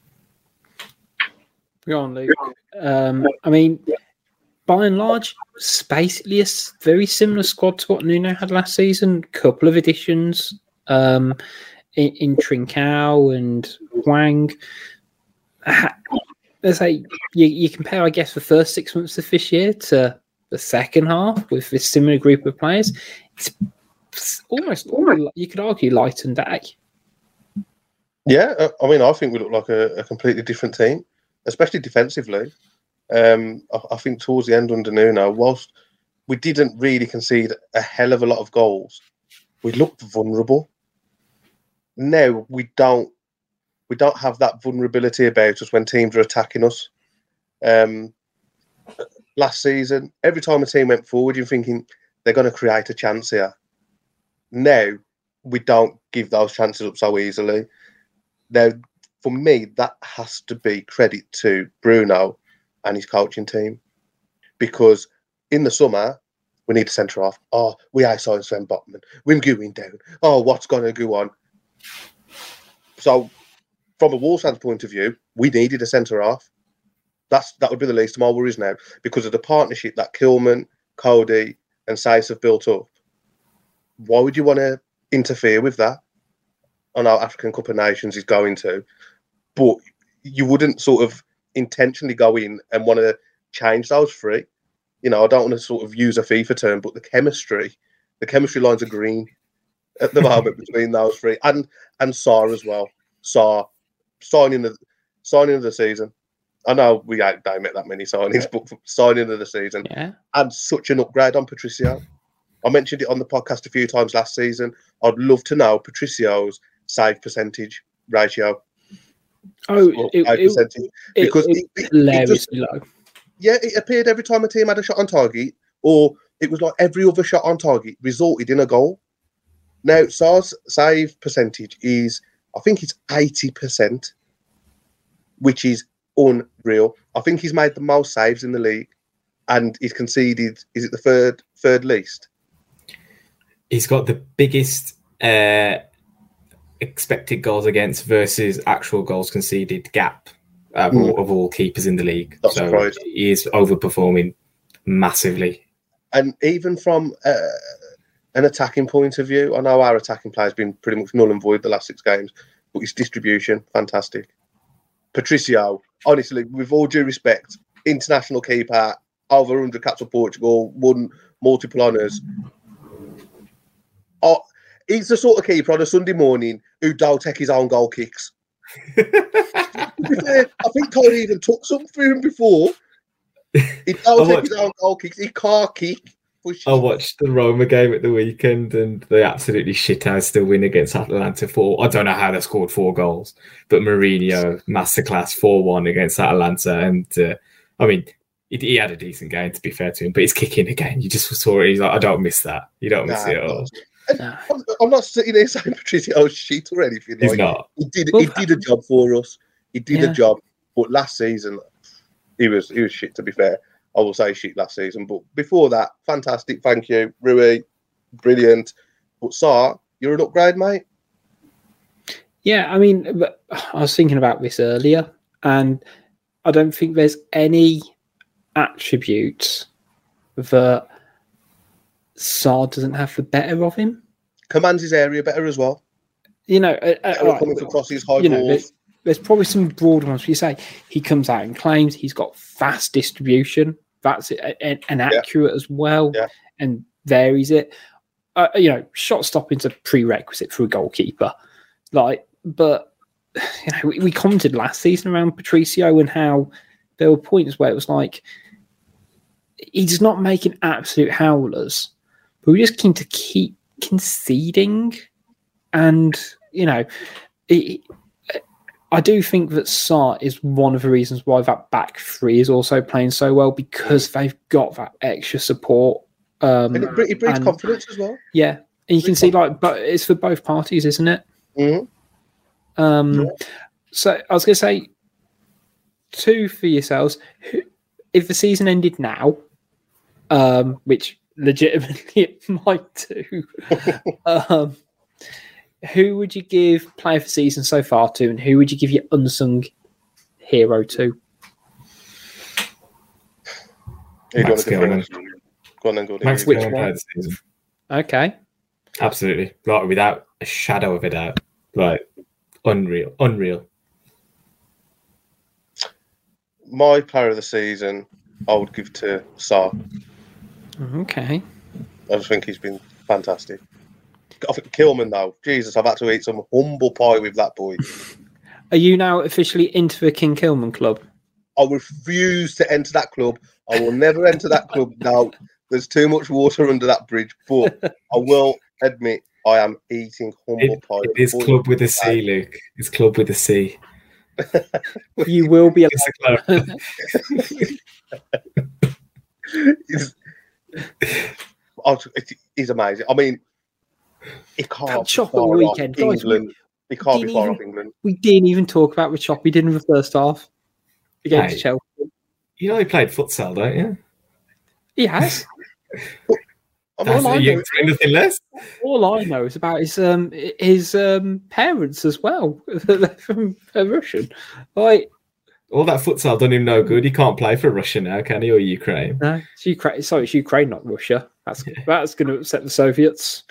Go on, Luke. Um, I mean, by and large, it's basically a very similar squad to what Nuno had last season. Couple of additions um, in, in Trincao and Hwang. Let's say you, you compare, I guess, the first six months of this year to the second half with this similar group of players. It's almost, almost you could argue, light and day. Yeah, I mean, I think we look like a, a completely different team, especially defensively. Um, I, I think towards the end under Nuno, whilst we didn't really concede a hell of a lot of goals, we looked vulnerable. Now we don't, we don't have that vulnerability about us when teams are attacking us. Um, last season, every time a team went forward, you're thinking they're going to create a chance here. Now we don't give those chances up so easily. Now, for me, that has to be credit to Bruno and his coaching team, because in the summer we need a centre half. Oh, we are signing Sven Botman. We're going down. Oh, what's going to go on? So, from a Wolves fan's point of view, we needed a centre half. That's that would be the least of my worries now because of the partnership that Kilman, Cody, and Saïss have built up. Why would you want to interfere with that? I know African Cup of Nations is going to, but you wouldn't sort of intentionally go in and want to change those three. You know, I don't want to sort of use a FIFA term, but the chemistry, the chemistry lines are green at the moment between those three, and and Sarr as well. Sarr signing the signing of the season. I know we don't make that many signings, but signing of the season, yeah, and such an upgrade on Patricio. I mentioned it on the podcast a few times last season. I'd love to know Patricio's save percentage ratio. Oh, it, percentage. It, because it, it, it, hilariously it just, low. Yeah, it appeared every time a team had a shot on target, or it was like every other shot on target resulted in a goal. Now, Sarr's save percentage is, I think it's eighty percent, which is unreal. I think he's made the most saves in the league, and he's conceded, is it the third third least? He's got the biggest uh, expected goals against versus actual goals conceded gap of, mm. all, of all keepers in the league. That's so surprised. He is overperforming massively. And even from uh, an attacking point of view, I know our attacking play has been pretty much null and void the last six games, but his distribution, fantastic. Patricio, honestly, with all due respect, international keeper, over one hundred caps for Portugal, won multiple honours. Oh, he's the sort of keeper on a Sunday morning who don't take his own goal kicks. I think Tony even took some for him before. He don't take his own goal kicks. He can't kick. I watched the Roma game at the weekend and they absolutely shithoused the win against Atalanta. Four. I don't know how they scored four goals, but Mourinho masterclass four one against Atalanta. And uh, I mean, he, he had a decent game to be fair to him, but he's kicking again. You just saw it. He's like, I don't miss that. You don't miss nah, it at all. No. I'm not sitting there saying Patricio's shit or anything. He's like, not. He did. He did a job for us. He did yeah. a job. But last season, he was he was shit. To be fair, I will say shit last season. But before that, fantastic. Thank you, Rui. Brilliant. But Sarr, you're an upgrade, mate. Yeah, I mean, but I was thinking about this earlier, and I don't think there's any attributes that Sarr doesn't have the better of him. Commands his area better as well. You know, uh, uh, right, coming across his high you balls. Know, there's, there's probably some broad ones. You say he comes out and claims he's got fast distribution. That's it, and, and accurate yeah. as well, yeah. and varies it. Uh, you know, shot stopping's a prerequisite for a goalkeeper. Like, but you know, we, we commented last season around Patricio and how there were points where it was like he's not making absolute howlers. But we just keen to keep conceding. And, you know, it, I do think that Sarr is one of the reasons why that back three is also playing so well, because they've got that extra support. Um, and it, it breeds and, confidence as well. Yeah. And you can see, like, but it's for both parties, isn't it? Mm-hmm. Um, yeah. So I was going to say, two for yourselves. If the season ended now, um, which legitimately it might do, um, who would you give player of the season so far to, and who would you give your unsung hero to? Max Kilman. Go on then, go on. Max Which Kilman one? the season. Okay. Absolutely. Like, without a shadow of a doubt. Like, unreal. Unreal. My player of the season, I would give to Sarr. Okay. I just think he's been fantastic. I think Kilman, though. Jesus, I've had to eat some humble pie with that boy. Are you now officially into the King Kilman club? I refuse to enter that club. I will never enter that club now. There's too much water under that bridge. But I will admit I am eating humble it, pie. It is club with a C, Luke. It's club with a C. You will be allowed. he's, he's amazing. I mean, he can't that be chocolate far weekend, off guys. England. We, he can't be far even, off England. We didn't even talk about the chop he did in the first half against hey, Chelsea. You know he played futsal, don't you? He has. I'm not you expect nothing less. all I know is about his um his um parents as well. They're from uh, Russian. Like all that futsal done him no good. He can't play for Russia now, can he, or Ukraine? No, it's Ukraine. Sorry, it's Ukraine, not Russia. That's yeah. that's going to upset the Soviets.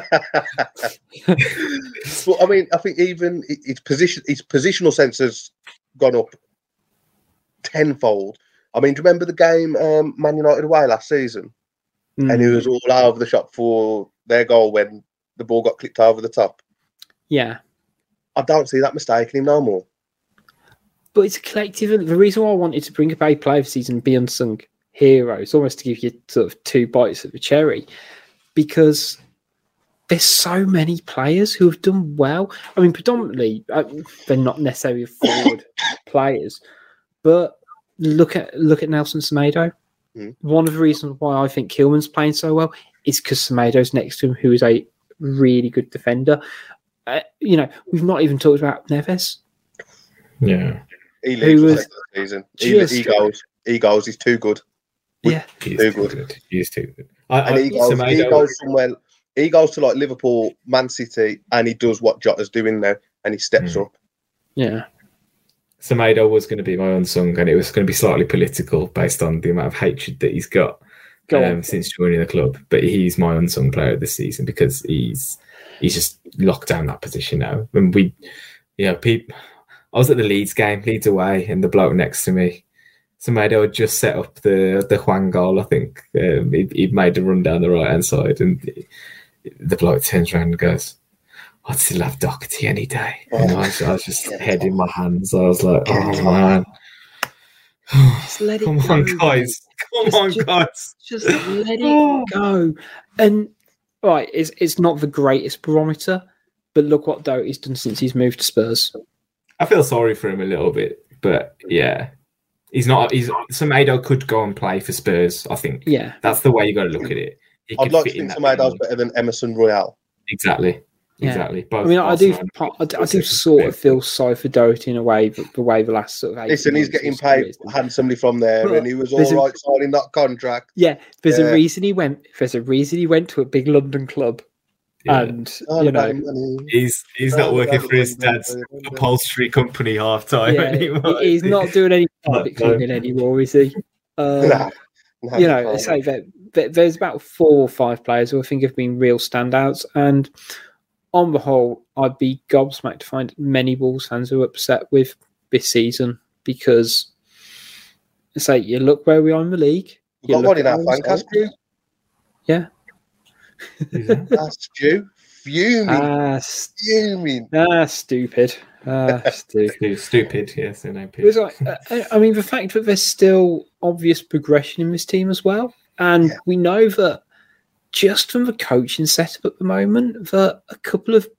Well, I mean, I think even his position, his positional sense has gone up tenfold. I mean, do you remember the game um, Man United away last season? Mm. And he was all over the shop for their goal when the ball got clipped over the top. Yeah. I don't see that mistake in him no more. But it's a collective. The reason why I wanted to bring up a player for season be unsung heroes, almost to give you sort of two bites of the cherry, because there's so many players who have done well. I mean, predominantly, uh, they're not necessarily forward players, but look at look at Nelson Semedo. Mm. One of the reasons why I think Kilman's playing so well is because Semedo's next to him, who is a really good defender. Uh, you know, we've not even talked about Neves. Yeah. He leaves the second season. He, he goes. He goes. He's too good. Yeah, he's too good. good. He's too good. I, and I, he, goes, he goes somewhere. He goes to like Liverpool, Man City, and he does what Jota's doing now, and he steps mm. up. Yeah. Semedo was going to be my unsung, and it was going to be slightly political based on the amount of hatred that he's got Go um, since joining the club. But he's my unsung player this season because he's he's just locked down that position now. And we, you know, people. I was at the Leeds game, Leeds away, and the bloke next to me, Semedo had just set up the the Juan goal, I think. Um, he, he'd made a run down the right-hand side, and the bloke turns around and goes, I'd still have Doherty any day. And I was, I was just head in my hands. I was like, oh, man. Just let it Come go, on, guys. Come just, on, just, guys. Just let it go. And, right, it's, it's not the greatest barometer, but look what Doherty's done since he's moved to Spurs. I feel sorry for him a little bit, but yeah, he's not. He's Semedo could go and play for Spurs. I think. Yeah, that's the way you got to look at it. He I'd like to think Semedo's better than Emerson Royale. Exactly. Yeah. Exactly. Both I mean, I do. Barcelona, I do, I do sort of feel sorry for Doherty in a way, but the way the last sort of eight listen, he's getting paid handsomely from there, but and he was all right a, signing that contract. Yeah, there's yeah. a reason he went. There's a reason he went to a big London club. Yeah. And oh, you know, he's he's not working for his dad's upholstery company half time yeah, anymore. He's not doing any carpet cleaning anymore, is he? Um, nah, nah, you know, say that, that there's about four or five players who I think have been real standouts, and on the whole, I'd be gobsmacked to find many Wolves fans who are upset with this season because, say, you look where we are in the league. We've got one in our fan cast group. Yeah. That's Stu. Fuming. Ah, fuming. Ah, stupid. Ah, stupid. Stupid, yes. No, like, uh, I mean, the fact that there's still obvious progression in this team as well. And yeah. we know that just from the coaching setup at the moment, that a couple of,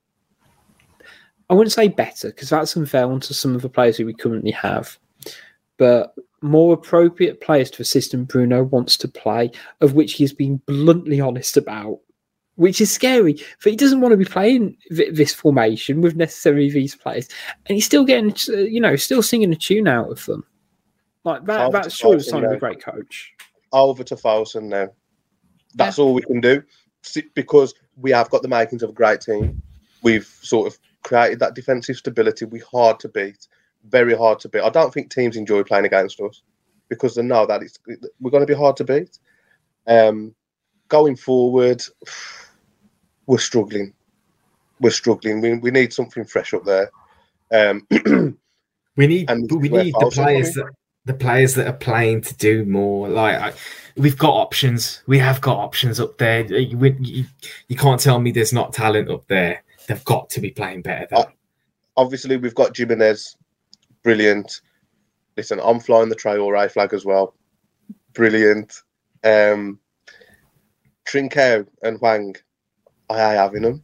I wouldn't say better, because that's unfair onto some of the players who we currently have, but more appropriate players to the system Bruno wants to play, of which he has been bluntly honest about. Which is scary, but he doesn't want to be playing th- this formation with necessarily these players, and he's still getting, you know, still singing a tune out of them. Like that. Over that's sure the sign of a great coach. Over to Fosun now. That's yeah. all we can do, because we have got the makings of a great team. We've sort of created that defensive stability. We're hard to beat, very hard to beat. I don't think teams enjoy playing against us because they know that it's we're going to be hard to beat. Um, going forward. We're struggling. We're struggling. We we need something fresh up there. Um, we need, and we need the players that the players that are playing to do more. Like I, we've got options. We have got options up there. You, you, you can't tell me there's not talent up there. They've got to be playing better. Than. Obviously, we've got Jimenez, brilliant. Listen, I'm flying the Traoré flag as well. Brilliant. Um, Trincao and Wang. I am having them.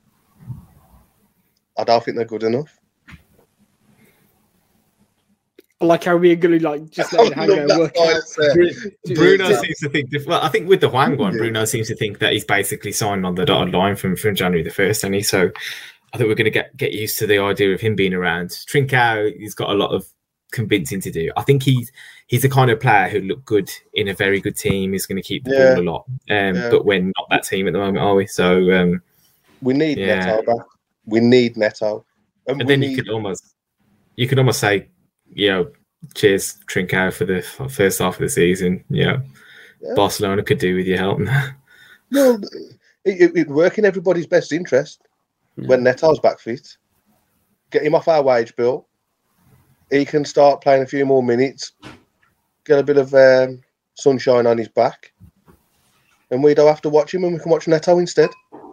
I don't think they're good enough. I like how we're going to like just let it hang out. Work out. Bruno seems to think. Well, I think with the Huang one, yeah. Bruno seems to think that he's basically signed on the dotted line from, from January the first, and he so I think we're going to get get used to the idea of him being around. Trincao, he's got a lot of convincing to do. I think he's he's the kind of player who looked good in a very good team. He's going to keep the Yeah. ball a lot. Um, Yeah. But we're not that team at the moment, are we? So um, We need Yeah. Neto back. We need Neto. And, and we then need, you could almost you could almost say, you know, cheers Trincao for the f- first half of the season. You know, Yeah. Barcelona could do with your help. well, it, it, it'd work in everybody's best interest when Neto's back fit. Get him off our wage bill. He can start playing a few more minutes, get a bit of um, sunshine on his back, and we don't have to watch him and we can watch Neto instead.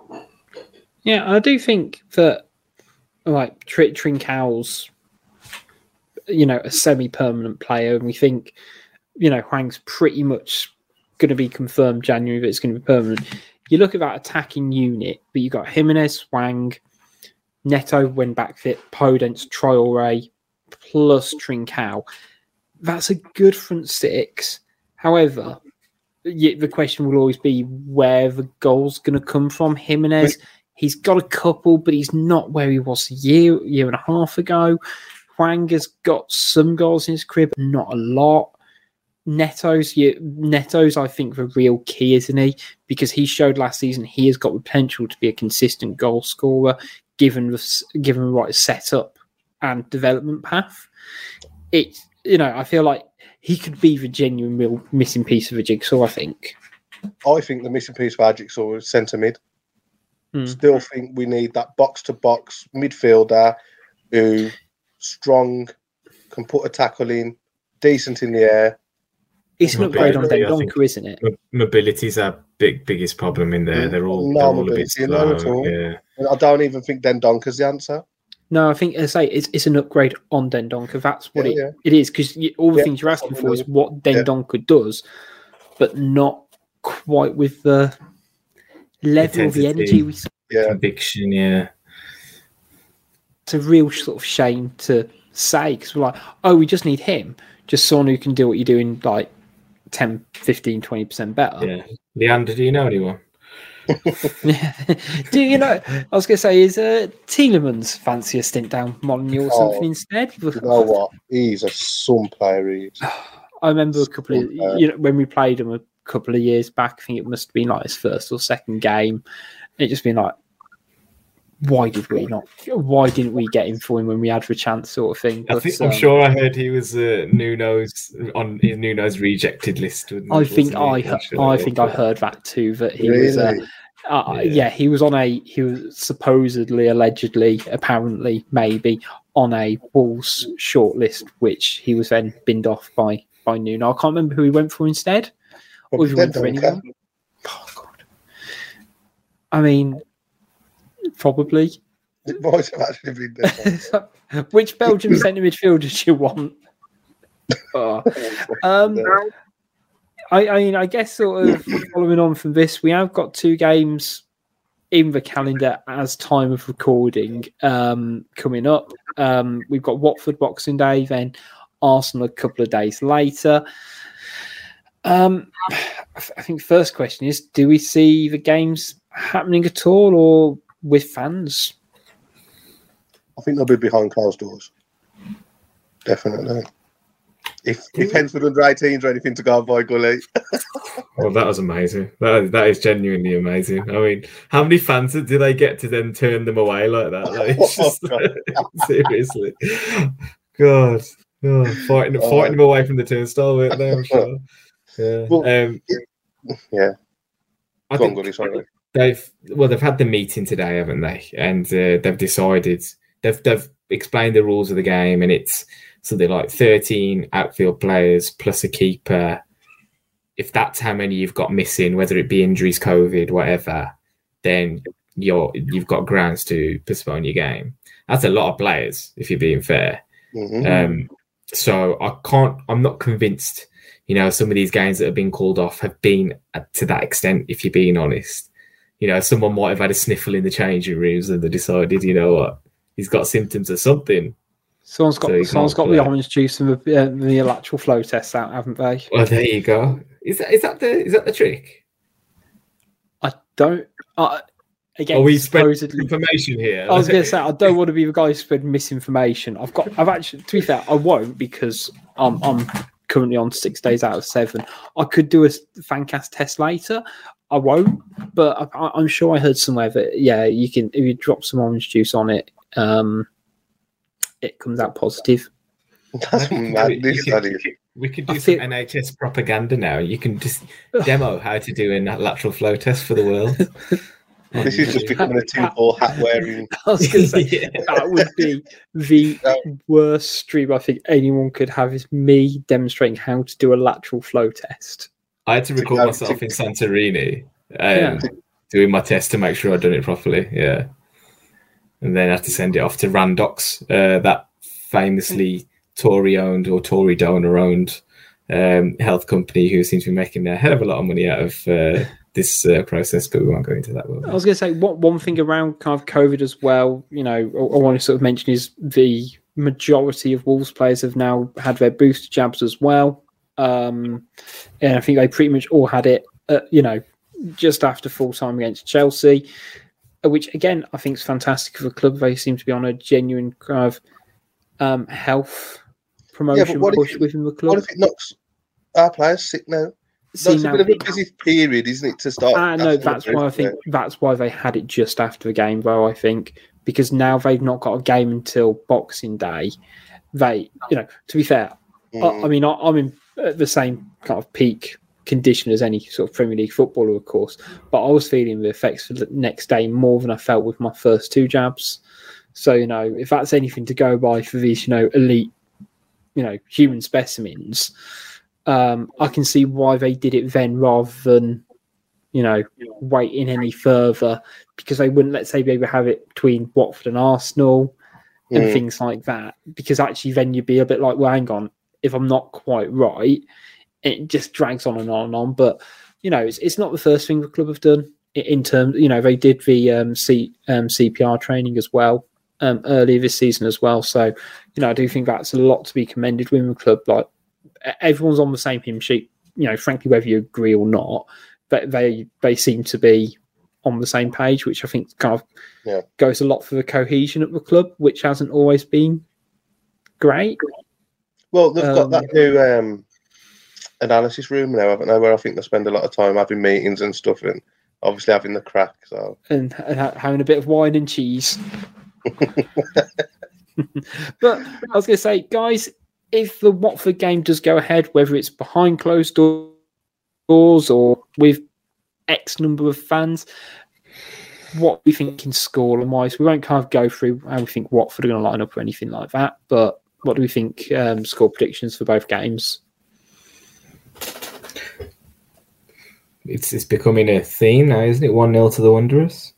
Yeah, I do think that like Tr- Trincão's, you know, a semi-permanent player, and we think, you know, Hwang's pretty much going to be confirmed January, but it's going to be permanent. You look at that attacking unit, but you got Jimenez, Hwang, Neto when back fit, Podence, Traoré, plus Trincão. That's a good front six. However, y- the question will always be where the goal's going to come from. Jimenez, he's got a couple, but he's not where he was a year, year and a half ago. Hwang has got some goals in his career, but not a lot. Neto's, yeah, Neto's, I think, the real key, isn't he? Because he showed last season he has got the potential to be a consistent goal scorer, given the given the right setup and development path. It, you know, I feel like he could be the genuine, real missing piece of the jigsaw. I think. I think the missing piece of our jigsaw is centre mid. Hmm. Still think we need that box to box midfielder who strong, can put a tackle in, decent in the air. It's an upgrade on Mobility, I think. Dendoncker, isn't it? Mo- Mobility's our big biggest problem in there. They're all, No they're all a bit mobility in there at slow. all. Yeah. And I don't even think Dendonker's the answer. No, I think, as I say, it's, it's an upgrade on Dendoncker. That's what Yeah, it, yeah. it is, because all the Yeah, things you're that's asking what for we is need. what Yeah. Dendoncker does, but not quite with the level of the Intensity. energy we saw. Yeah, Conviction, yeah. It's a real sort of shame to say, because we're like, oh, we just need him, just someone who can do what you're doing like ten, fifteen, twenty percent better. Yeah. Leander, do you know anyone? Do you know, I was going to say, is uh, Tielemans fancy a stint down Molyneux or Oh, something instead? you know what? He's a some player. He is. I remember a couple of, Uh, you know, when we played him a couple of years back, I think it must have been like his first or second game. It just been like, why did we not? Why didn't we get him for him when we had the chance, sort of thing? I But, think um, I'm sure I heard he was uh, Nuno's on his Nuno's rejected list. wasn't- I think wasn't I, he? he- I'm sure. I think I heard that too. That he was, uh, Really? uh, Yeah. yeah, he was on a, he was supposedly, allegedly, apparently, maybe on a Wolves shortlist, which he was then binned off by by Nuno. I can't remember who he went for instead. Or if he went for Dendoncker. anyone. Oh, God. I mean, probably. It might have actually been Dendoncker. Which Belgian centre midfielder do you want? Oh. Um, I, I mean, I guess sort of following on from this, we have got two games in the calendar as time of recording um, coming up. Um, we've got Watford Boxing Day, then Arsenal a couple of days later. Um, I think first question is, do we see the games happening at all or with fans? I think they'll be behind closed doors. Definitely. If if Hensford under eighteens or anything to go by, Gully. Well, that was amazing. That is, that is genuinely amazing. I mean, how many fans do they get to then turn them away like that? Like, it's just, seriously, God, oh, fighting Oh. fighting them away from the turnstile, weren't they? I'm sure. Yeah. Well, um, Yeah. I Go on, think Gully, sorry. they've well, they've had the meeting today, haven't they? And uh, they've decided they've they've explained the rules of the game, and it's something like thirteen outfield players plus a keeper. If that's how many you've got missing, whether it be injuries, COVID, whatever, then you're you've got grounds to postpone your game. That's a lot of players, if you're being fair. Mhm. Um, so I can't. I'm not convinced. You know, some of these games that have been called off have been to that extent. If you're being honest, you know, someone might have had a sniffle in the changing rooms and they decided, you know what, he's got symptoms of something. Someone's got So you someone's can't got the play. orange juice and the, uh, the lateral flow tests out, haven't they? Well, there you go. Is that is that the is that the trick? I don't. Uh, again, Are we spreading supposedly. information here? I was going to say I don't want to be the guy who spread misinformation. I've got. I've actually. To be fair, I won't because I'm. I'm currently on six days out of seven. I could do a Fancast test later. I won't, but I, I'm sure I heard somewhere that, yeah, you can, if you drop some orange juice on it, um, it comes out positive. That's madness. We could do I some feel- N H S propaganda now. You can just demo how to do a lateral flow test for the world. This is just becoming a tinfoil hat wearing. I was going to say, Yeah. that would be the worst stream I think anyone could have, is me demonstrating how to do a lateral flow test. I had to record Yeah, myself to- in Santorini, um, Yeah. doing my test to make sure I'd done it properly. Yeah, and then I had to send it off to Randox, uh, that famously Tory-owned or Tory donor-owned um, health company who seems to be making a hell of a lot of money out of uh, this uh, process. But we won't go into that. Will we? I was going to say, what one thing around kind of COVID as well, you know, I, I want to sort of mention is the majority of Wolves players have now had their booster jabs as well. Um, and I think they pretty much all had it, uh, you know, just after full time against Chelsea, uh, which again, I think is fantastic for the club. They seem to be on a genuine kind of um, health promotion what if push it- within the club. What if it knocks our players sick now? See, That's a now- bit of a busy period, isn't it, to start? Ah, no, asking that's the why I truth, think that's why they had it just after the game, though. I think because now they've not got a game until Boxing Day. They, you know, to be fair, yeah. I, Mm. I mean, I, I'm in at the same kind of peak condition as any sort of Premier League footballer, of course. But I was feeling the effects for the next day more than I felt with my first two jabs. So, you know, if that's anything to go by for these, you know, elite, you know, human specimens, um, I can see why they did it then rather than, you know, waiting any further, because they wouldn't, let's say, maybe have it between Watford and Arsenal and Mm. things like that. Because actually, then you'd be a bit like, well, hang on, if I'm not quite right, it just drags on and on and on. But, you know, it's it's not the first thing the club have done in, in terms, you know, they did the um, C, um, C P R training as well um, earlier this season as well. So, you know, I do think that's a lot to be commended with the club. Like, everyone's on the same hymn sheet, you know, frankly, whether you agree or not, but they they seem to be on the same page, which I think kind of Yeah. goes a lot for the cohesion at the club, which hasn't always been great. Well, they've Um, got that new um, analysis room now, haven't they? Where I think they spend a lot of time having meetings and stuff, and obviously having the crack. So And, and ha- having a bit of wine and cheese. But I was going to say, guys, if the Watford game does go ahead, whether it's behind closed door- doors or with X number of fans, what we think in scoreline wise, we won't kind of go through how we think Watford are going to line up or anything like that. But what do we think um, score predictions for both games? It's it's becoming a theme now, isn't it? one nil to the Wanderers.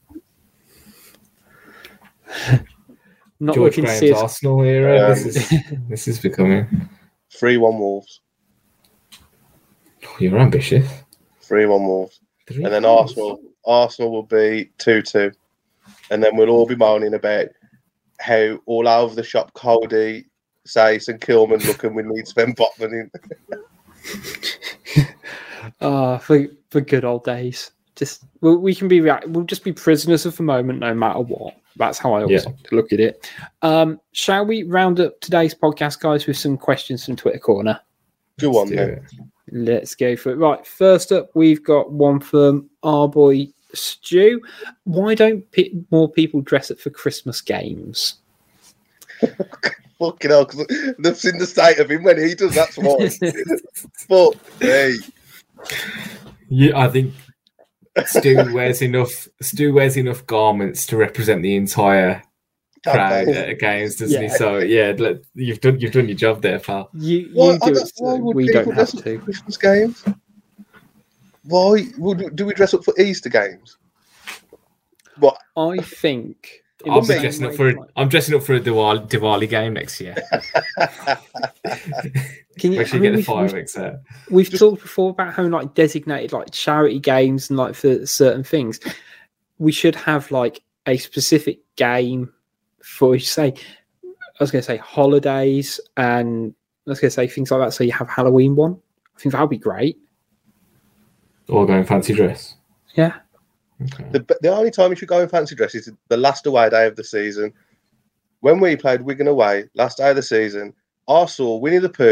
Not George looking to Graham's see us. Arsenal era. Um, this is this is becoming. three one Wolves. Oh, you're ambitious. three one Wolves. Three And then goals. Arsenal Arsenal will be two two. And then we'll all be moaning about how all over the shop Cody, Sace and Kilman look, and we need Sven Botman in. Ah, for for good old days. Just we, we can be rea- we'll just be prisoners of the moment, no matter what. That's how I always Yeah. like to look at it. Um, shall we round up today's podcast, guys, with some questions from Twitter Corner? Go on do then. it. Let's go for it. Right, first up, we've got one from our boy Stu. Why don't pe- more people dress up for Christmas games? Fucking hell, because they've seen the state of him when he does, that's why. But, hey, Yeah, I think Stu wears enough. Stu wears enough garments to represent the entire crowd okay. at games, doesn't Yeah. he? So yeah, look, you've done you've done your job there, pal. You you Why, I do don't- it, why so would we people don't have dress up to. for Christmas games? Why would do we dress up for Easter games? What? I think. in I'll the be same dressing up way- for. A, I'm dressing up for a Diwali, Diwali game next year. Can you? Make sure I you mean, get the we've- fireworks out. We've talked before about how like designated like charity games and like for certain things, we should have like a specific game for say. I was going to say holidays and I was going to say things like that. So you have Halloween one. I think that would be great. Or going fancy dress. Yeah. Okay. The, the only time you should go in fancy dress is the last away day of the season. When we played Wigan away, last day of the season, I saw Winnie the Pooh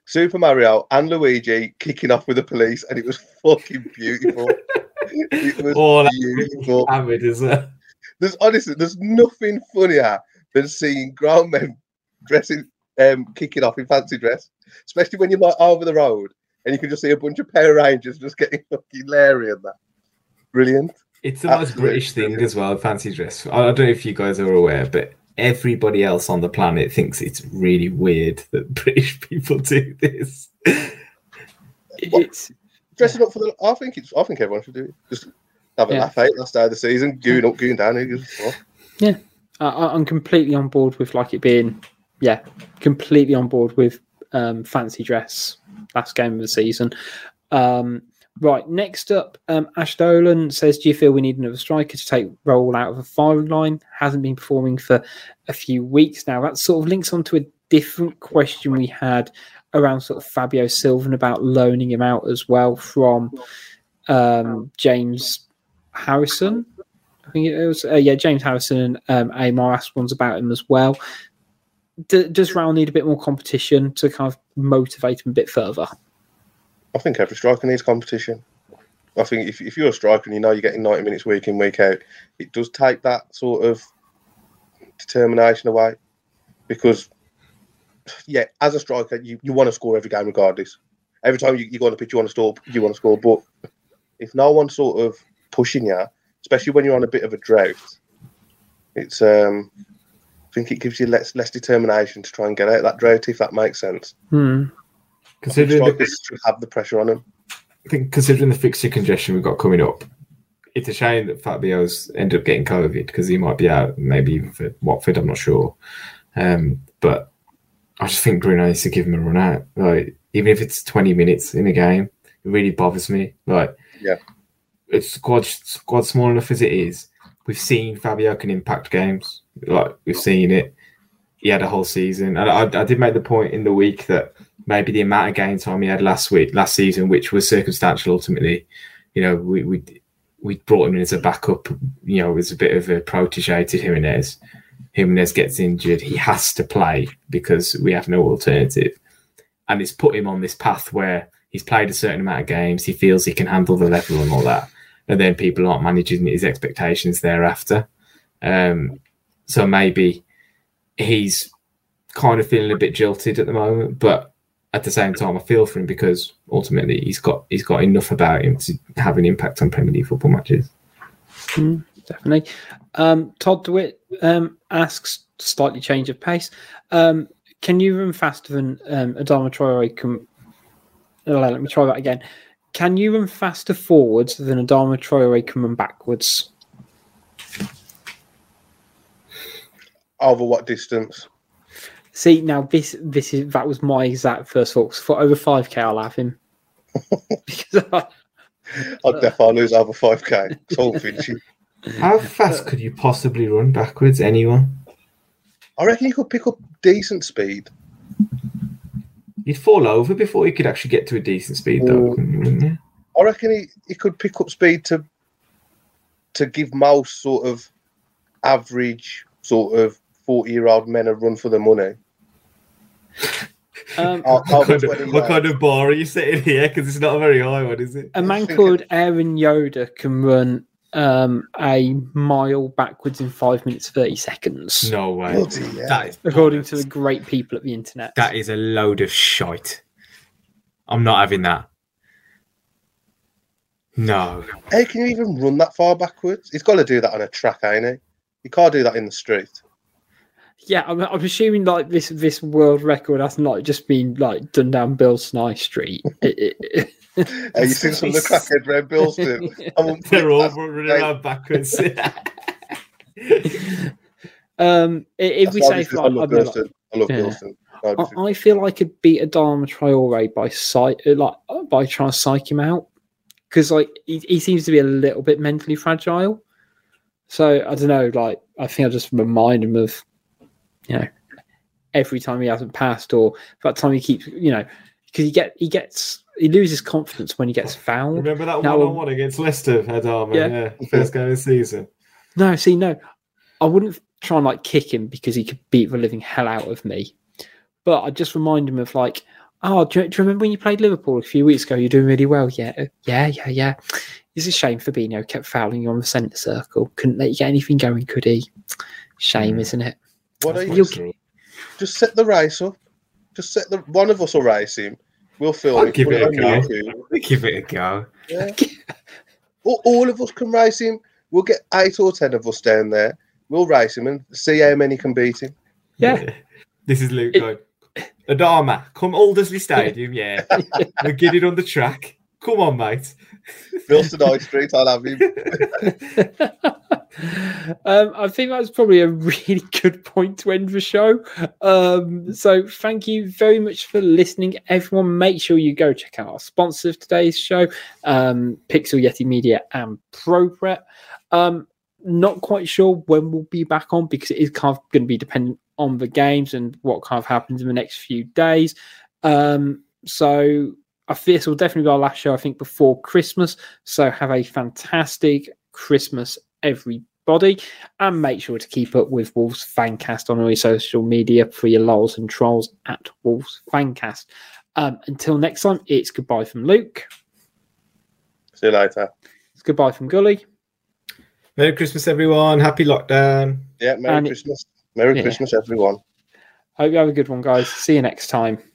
Super Mario and Luigi kicking off with the police, and it was fucking beautiful. It was oh, beautiful. Hammered, is it? There's honestly, there's nothing funnier than seeing grown men dressing, um, kicking off in fancy dress, especially when you're like over the road and you can just see a bunch of Power Rangers just getting fucking Larry and that. Brilliant. It's the most Absolutely British thing brilliant. as well, fancy dress. I don't know if you guys are aware, but everybody else on the planet thinks it's really weird that British people do this. It's dressing up for the. I think it's. I think everyone should do it. Just have a yeah. laugh out last day of the season, going up, going down. It oh. Yeah, uh, I'm completely on board with like it being. Yeah, completely on board with um, fancy dress last game of the season. Um, right, next up, um, Ash Dolan says, do you feel we need another striker to take role out of a firing line? Hasn't been performing for a few weeks now. That sort of links onto a different question we had around sort of Fabio Silva and about loaning him out as well from um, James Harrison. I think it was, uh, yeah, James Harrison and um, Amar asked ones about him as well. D- does Raul need a bit more competition to kind of motivate him a bit further? I think every striker needs competition. I think if, if you're a striker and you know you're getting ninety minutes week in, week out, it does take that sort of determination away. Because, yeah, as a striker, you, you want to score every game regardless. Every time you, you go on the pitch, you want to score, you want to score. But if no one's sort of pushing you, especially when you're on a bit of a drought, it's um, I think it gives you less less determination to try and get out of that drought, if that makes sense. Hmm. Considering strikers should have the pressure on them. I think considering the fixture congestion we've got coming up, it's a shame that Fabio's ended up getting COVID because he might be out, maybe even for Watford, I'm not sure. Um, but I just think Bruno needs to give him a run out. Like, even if it's twenty minutes in a game, it really bothers me. Like, yeah, it's squad squad small enough as it is. We've seen Fabio can impact games. Like, we've seen it. He had a whole season, and I, I did make the point in the week that maybe the amount of game time he had last week, last season, which was circumstantial ultimately. You know, we we we brought him in as a backup. You know, as a bit of a protege to Jimenez. Jimenez gets injured, he has to play because we have no alternative, and it's put him on this path where he's played a certain amount of games. He feels he can handle the level and all that, and then people aren't managing his expectations thereafter. Um, so maybe he's kind of feeling a bit jilted at the moment, but at the same time, I feel for him because ultimately he's got he's got enough about him to have an impact on Premier League football matches. Mm, definitely. Um, Todd DeWitt um, asks, slightly change of pace. Um, can you run faster than um, Adama Traore? Can, oh, let me try that again. Can you run faster forwards than Adama Traore can run backwards? Over what distance? See, now this this is that was my exact first thought. For over five K, I'll have him. because I, I'd definitely lose over five K. It's all finishy. How fast could you possibly run backwards, anyone? I reckon you could pick up decent speed. You'd fall over before you could actually get to a decent speed, though, wouldn't you? I reckon he, he could pick up speed to to give most sort of average sort of forty-year-old men a run for the money. Um, what, kind of, what kind of bar are you sitting here? Because it's not a very high one, is it? A man called Aaron Yoda can run um, a mile backwards in five minutes thirty seconds. No way. Bloody, yeah. That is according to the great people at the internet. That is a load of shite. I'm not having that. No. Hey, can you even run that far backwards? He's got to do that on a track, ain't he? You can't do that in the street. Yeah, I'm, I'm assuming like this this world record has not just been like done down Bill Nye Street. it, it, Hey, you seen some of the crackhead red bills do? They're all running around backwards. um, if That's we say, I love Bilston. I love yeah. Bilston. I, I feel I could beat Adama Traore by sight, like by trying to psych him out, because like he, he seems to be a little bit mentally fragile. So I don't know. Like I think I just remind him of, you know, every time he hasn't passed, or that time he keeps, you know, because he get he gets. He loses confidence when he gets fouled. Remember that now, one-on-one against Leicester, Adama? Yeah. yeah, first game of the season. No, see, no, I wouldn't try and like kick him because he could beat the living hell out of me. But I just remind him of like Oh, do you, do you remember when you played Liverpool a few weeks ago? You're doing really well. Yeah, yeah, yeah, yeah. It's a shame Fabinho kept fouling you on the centre circle. Couldn't let you get anything going, could he? Shame, mm. isn't it? What are you? Just set the race up. Just set the one of us will race him. We'll film I'll it. Give it, it a go. We'll give it a go. Yeah. all, all of us can race him. We'll get eight or ten of us down there. We'll race him and see how many can beat him. Yeah. yeah. This is Luke going, Adama, come Aldersley Stadium, yeah. We'll get it on the track. Come on, mate. Bilston High Street, I'll have him. um, I think that's probably a really good point to end the show. Um, so thank you very much for listening. Everyone, make sure you go check out our sponsors of today's show, um, Pixel Yeti Media and ProPrep. Um, not quite sure when we'll be back on because it is kind of going to be dependent on the games and what kind of happens in the next few days. Um, so I think this will definitely be our last show, I think, before Christmas. So have a fantastic Christmas, everybody. And make sure to keep up with Wolves Fancast on all your social media for your lols and trolls at Wolves Fancast. Um, until next time, it's goodbye from Luke. See you later. It's goodbye from Gully. Merry Christmas, everyone. Happy lockdown. Yeah, Merry and Christmas. Merry yeah. Christmas, everyone. Hope you have a good one, guys. See you next time.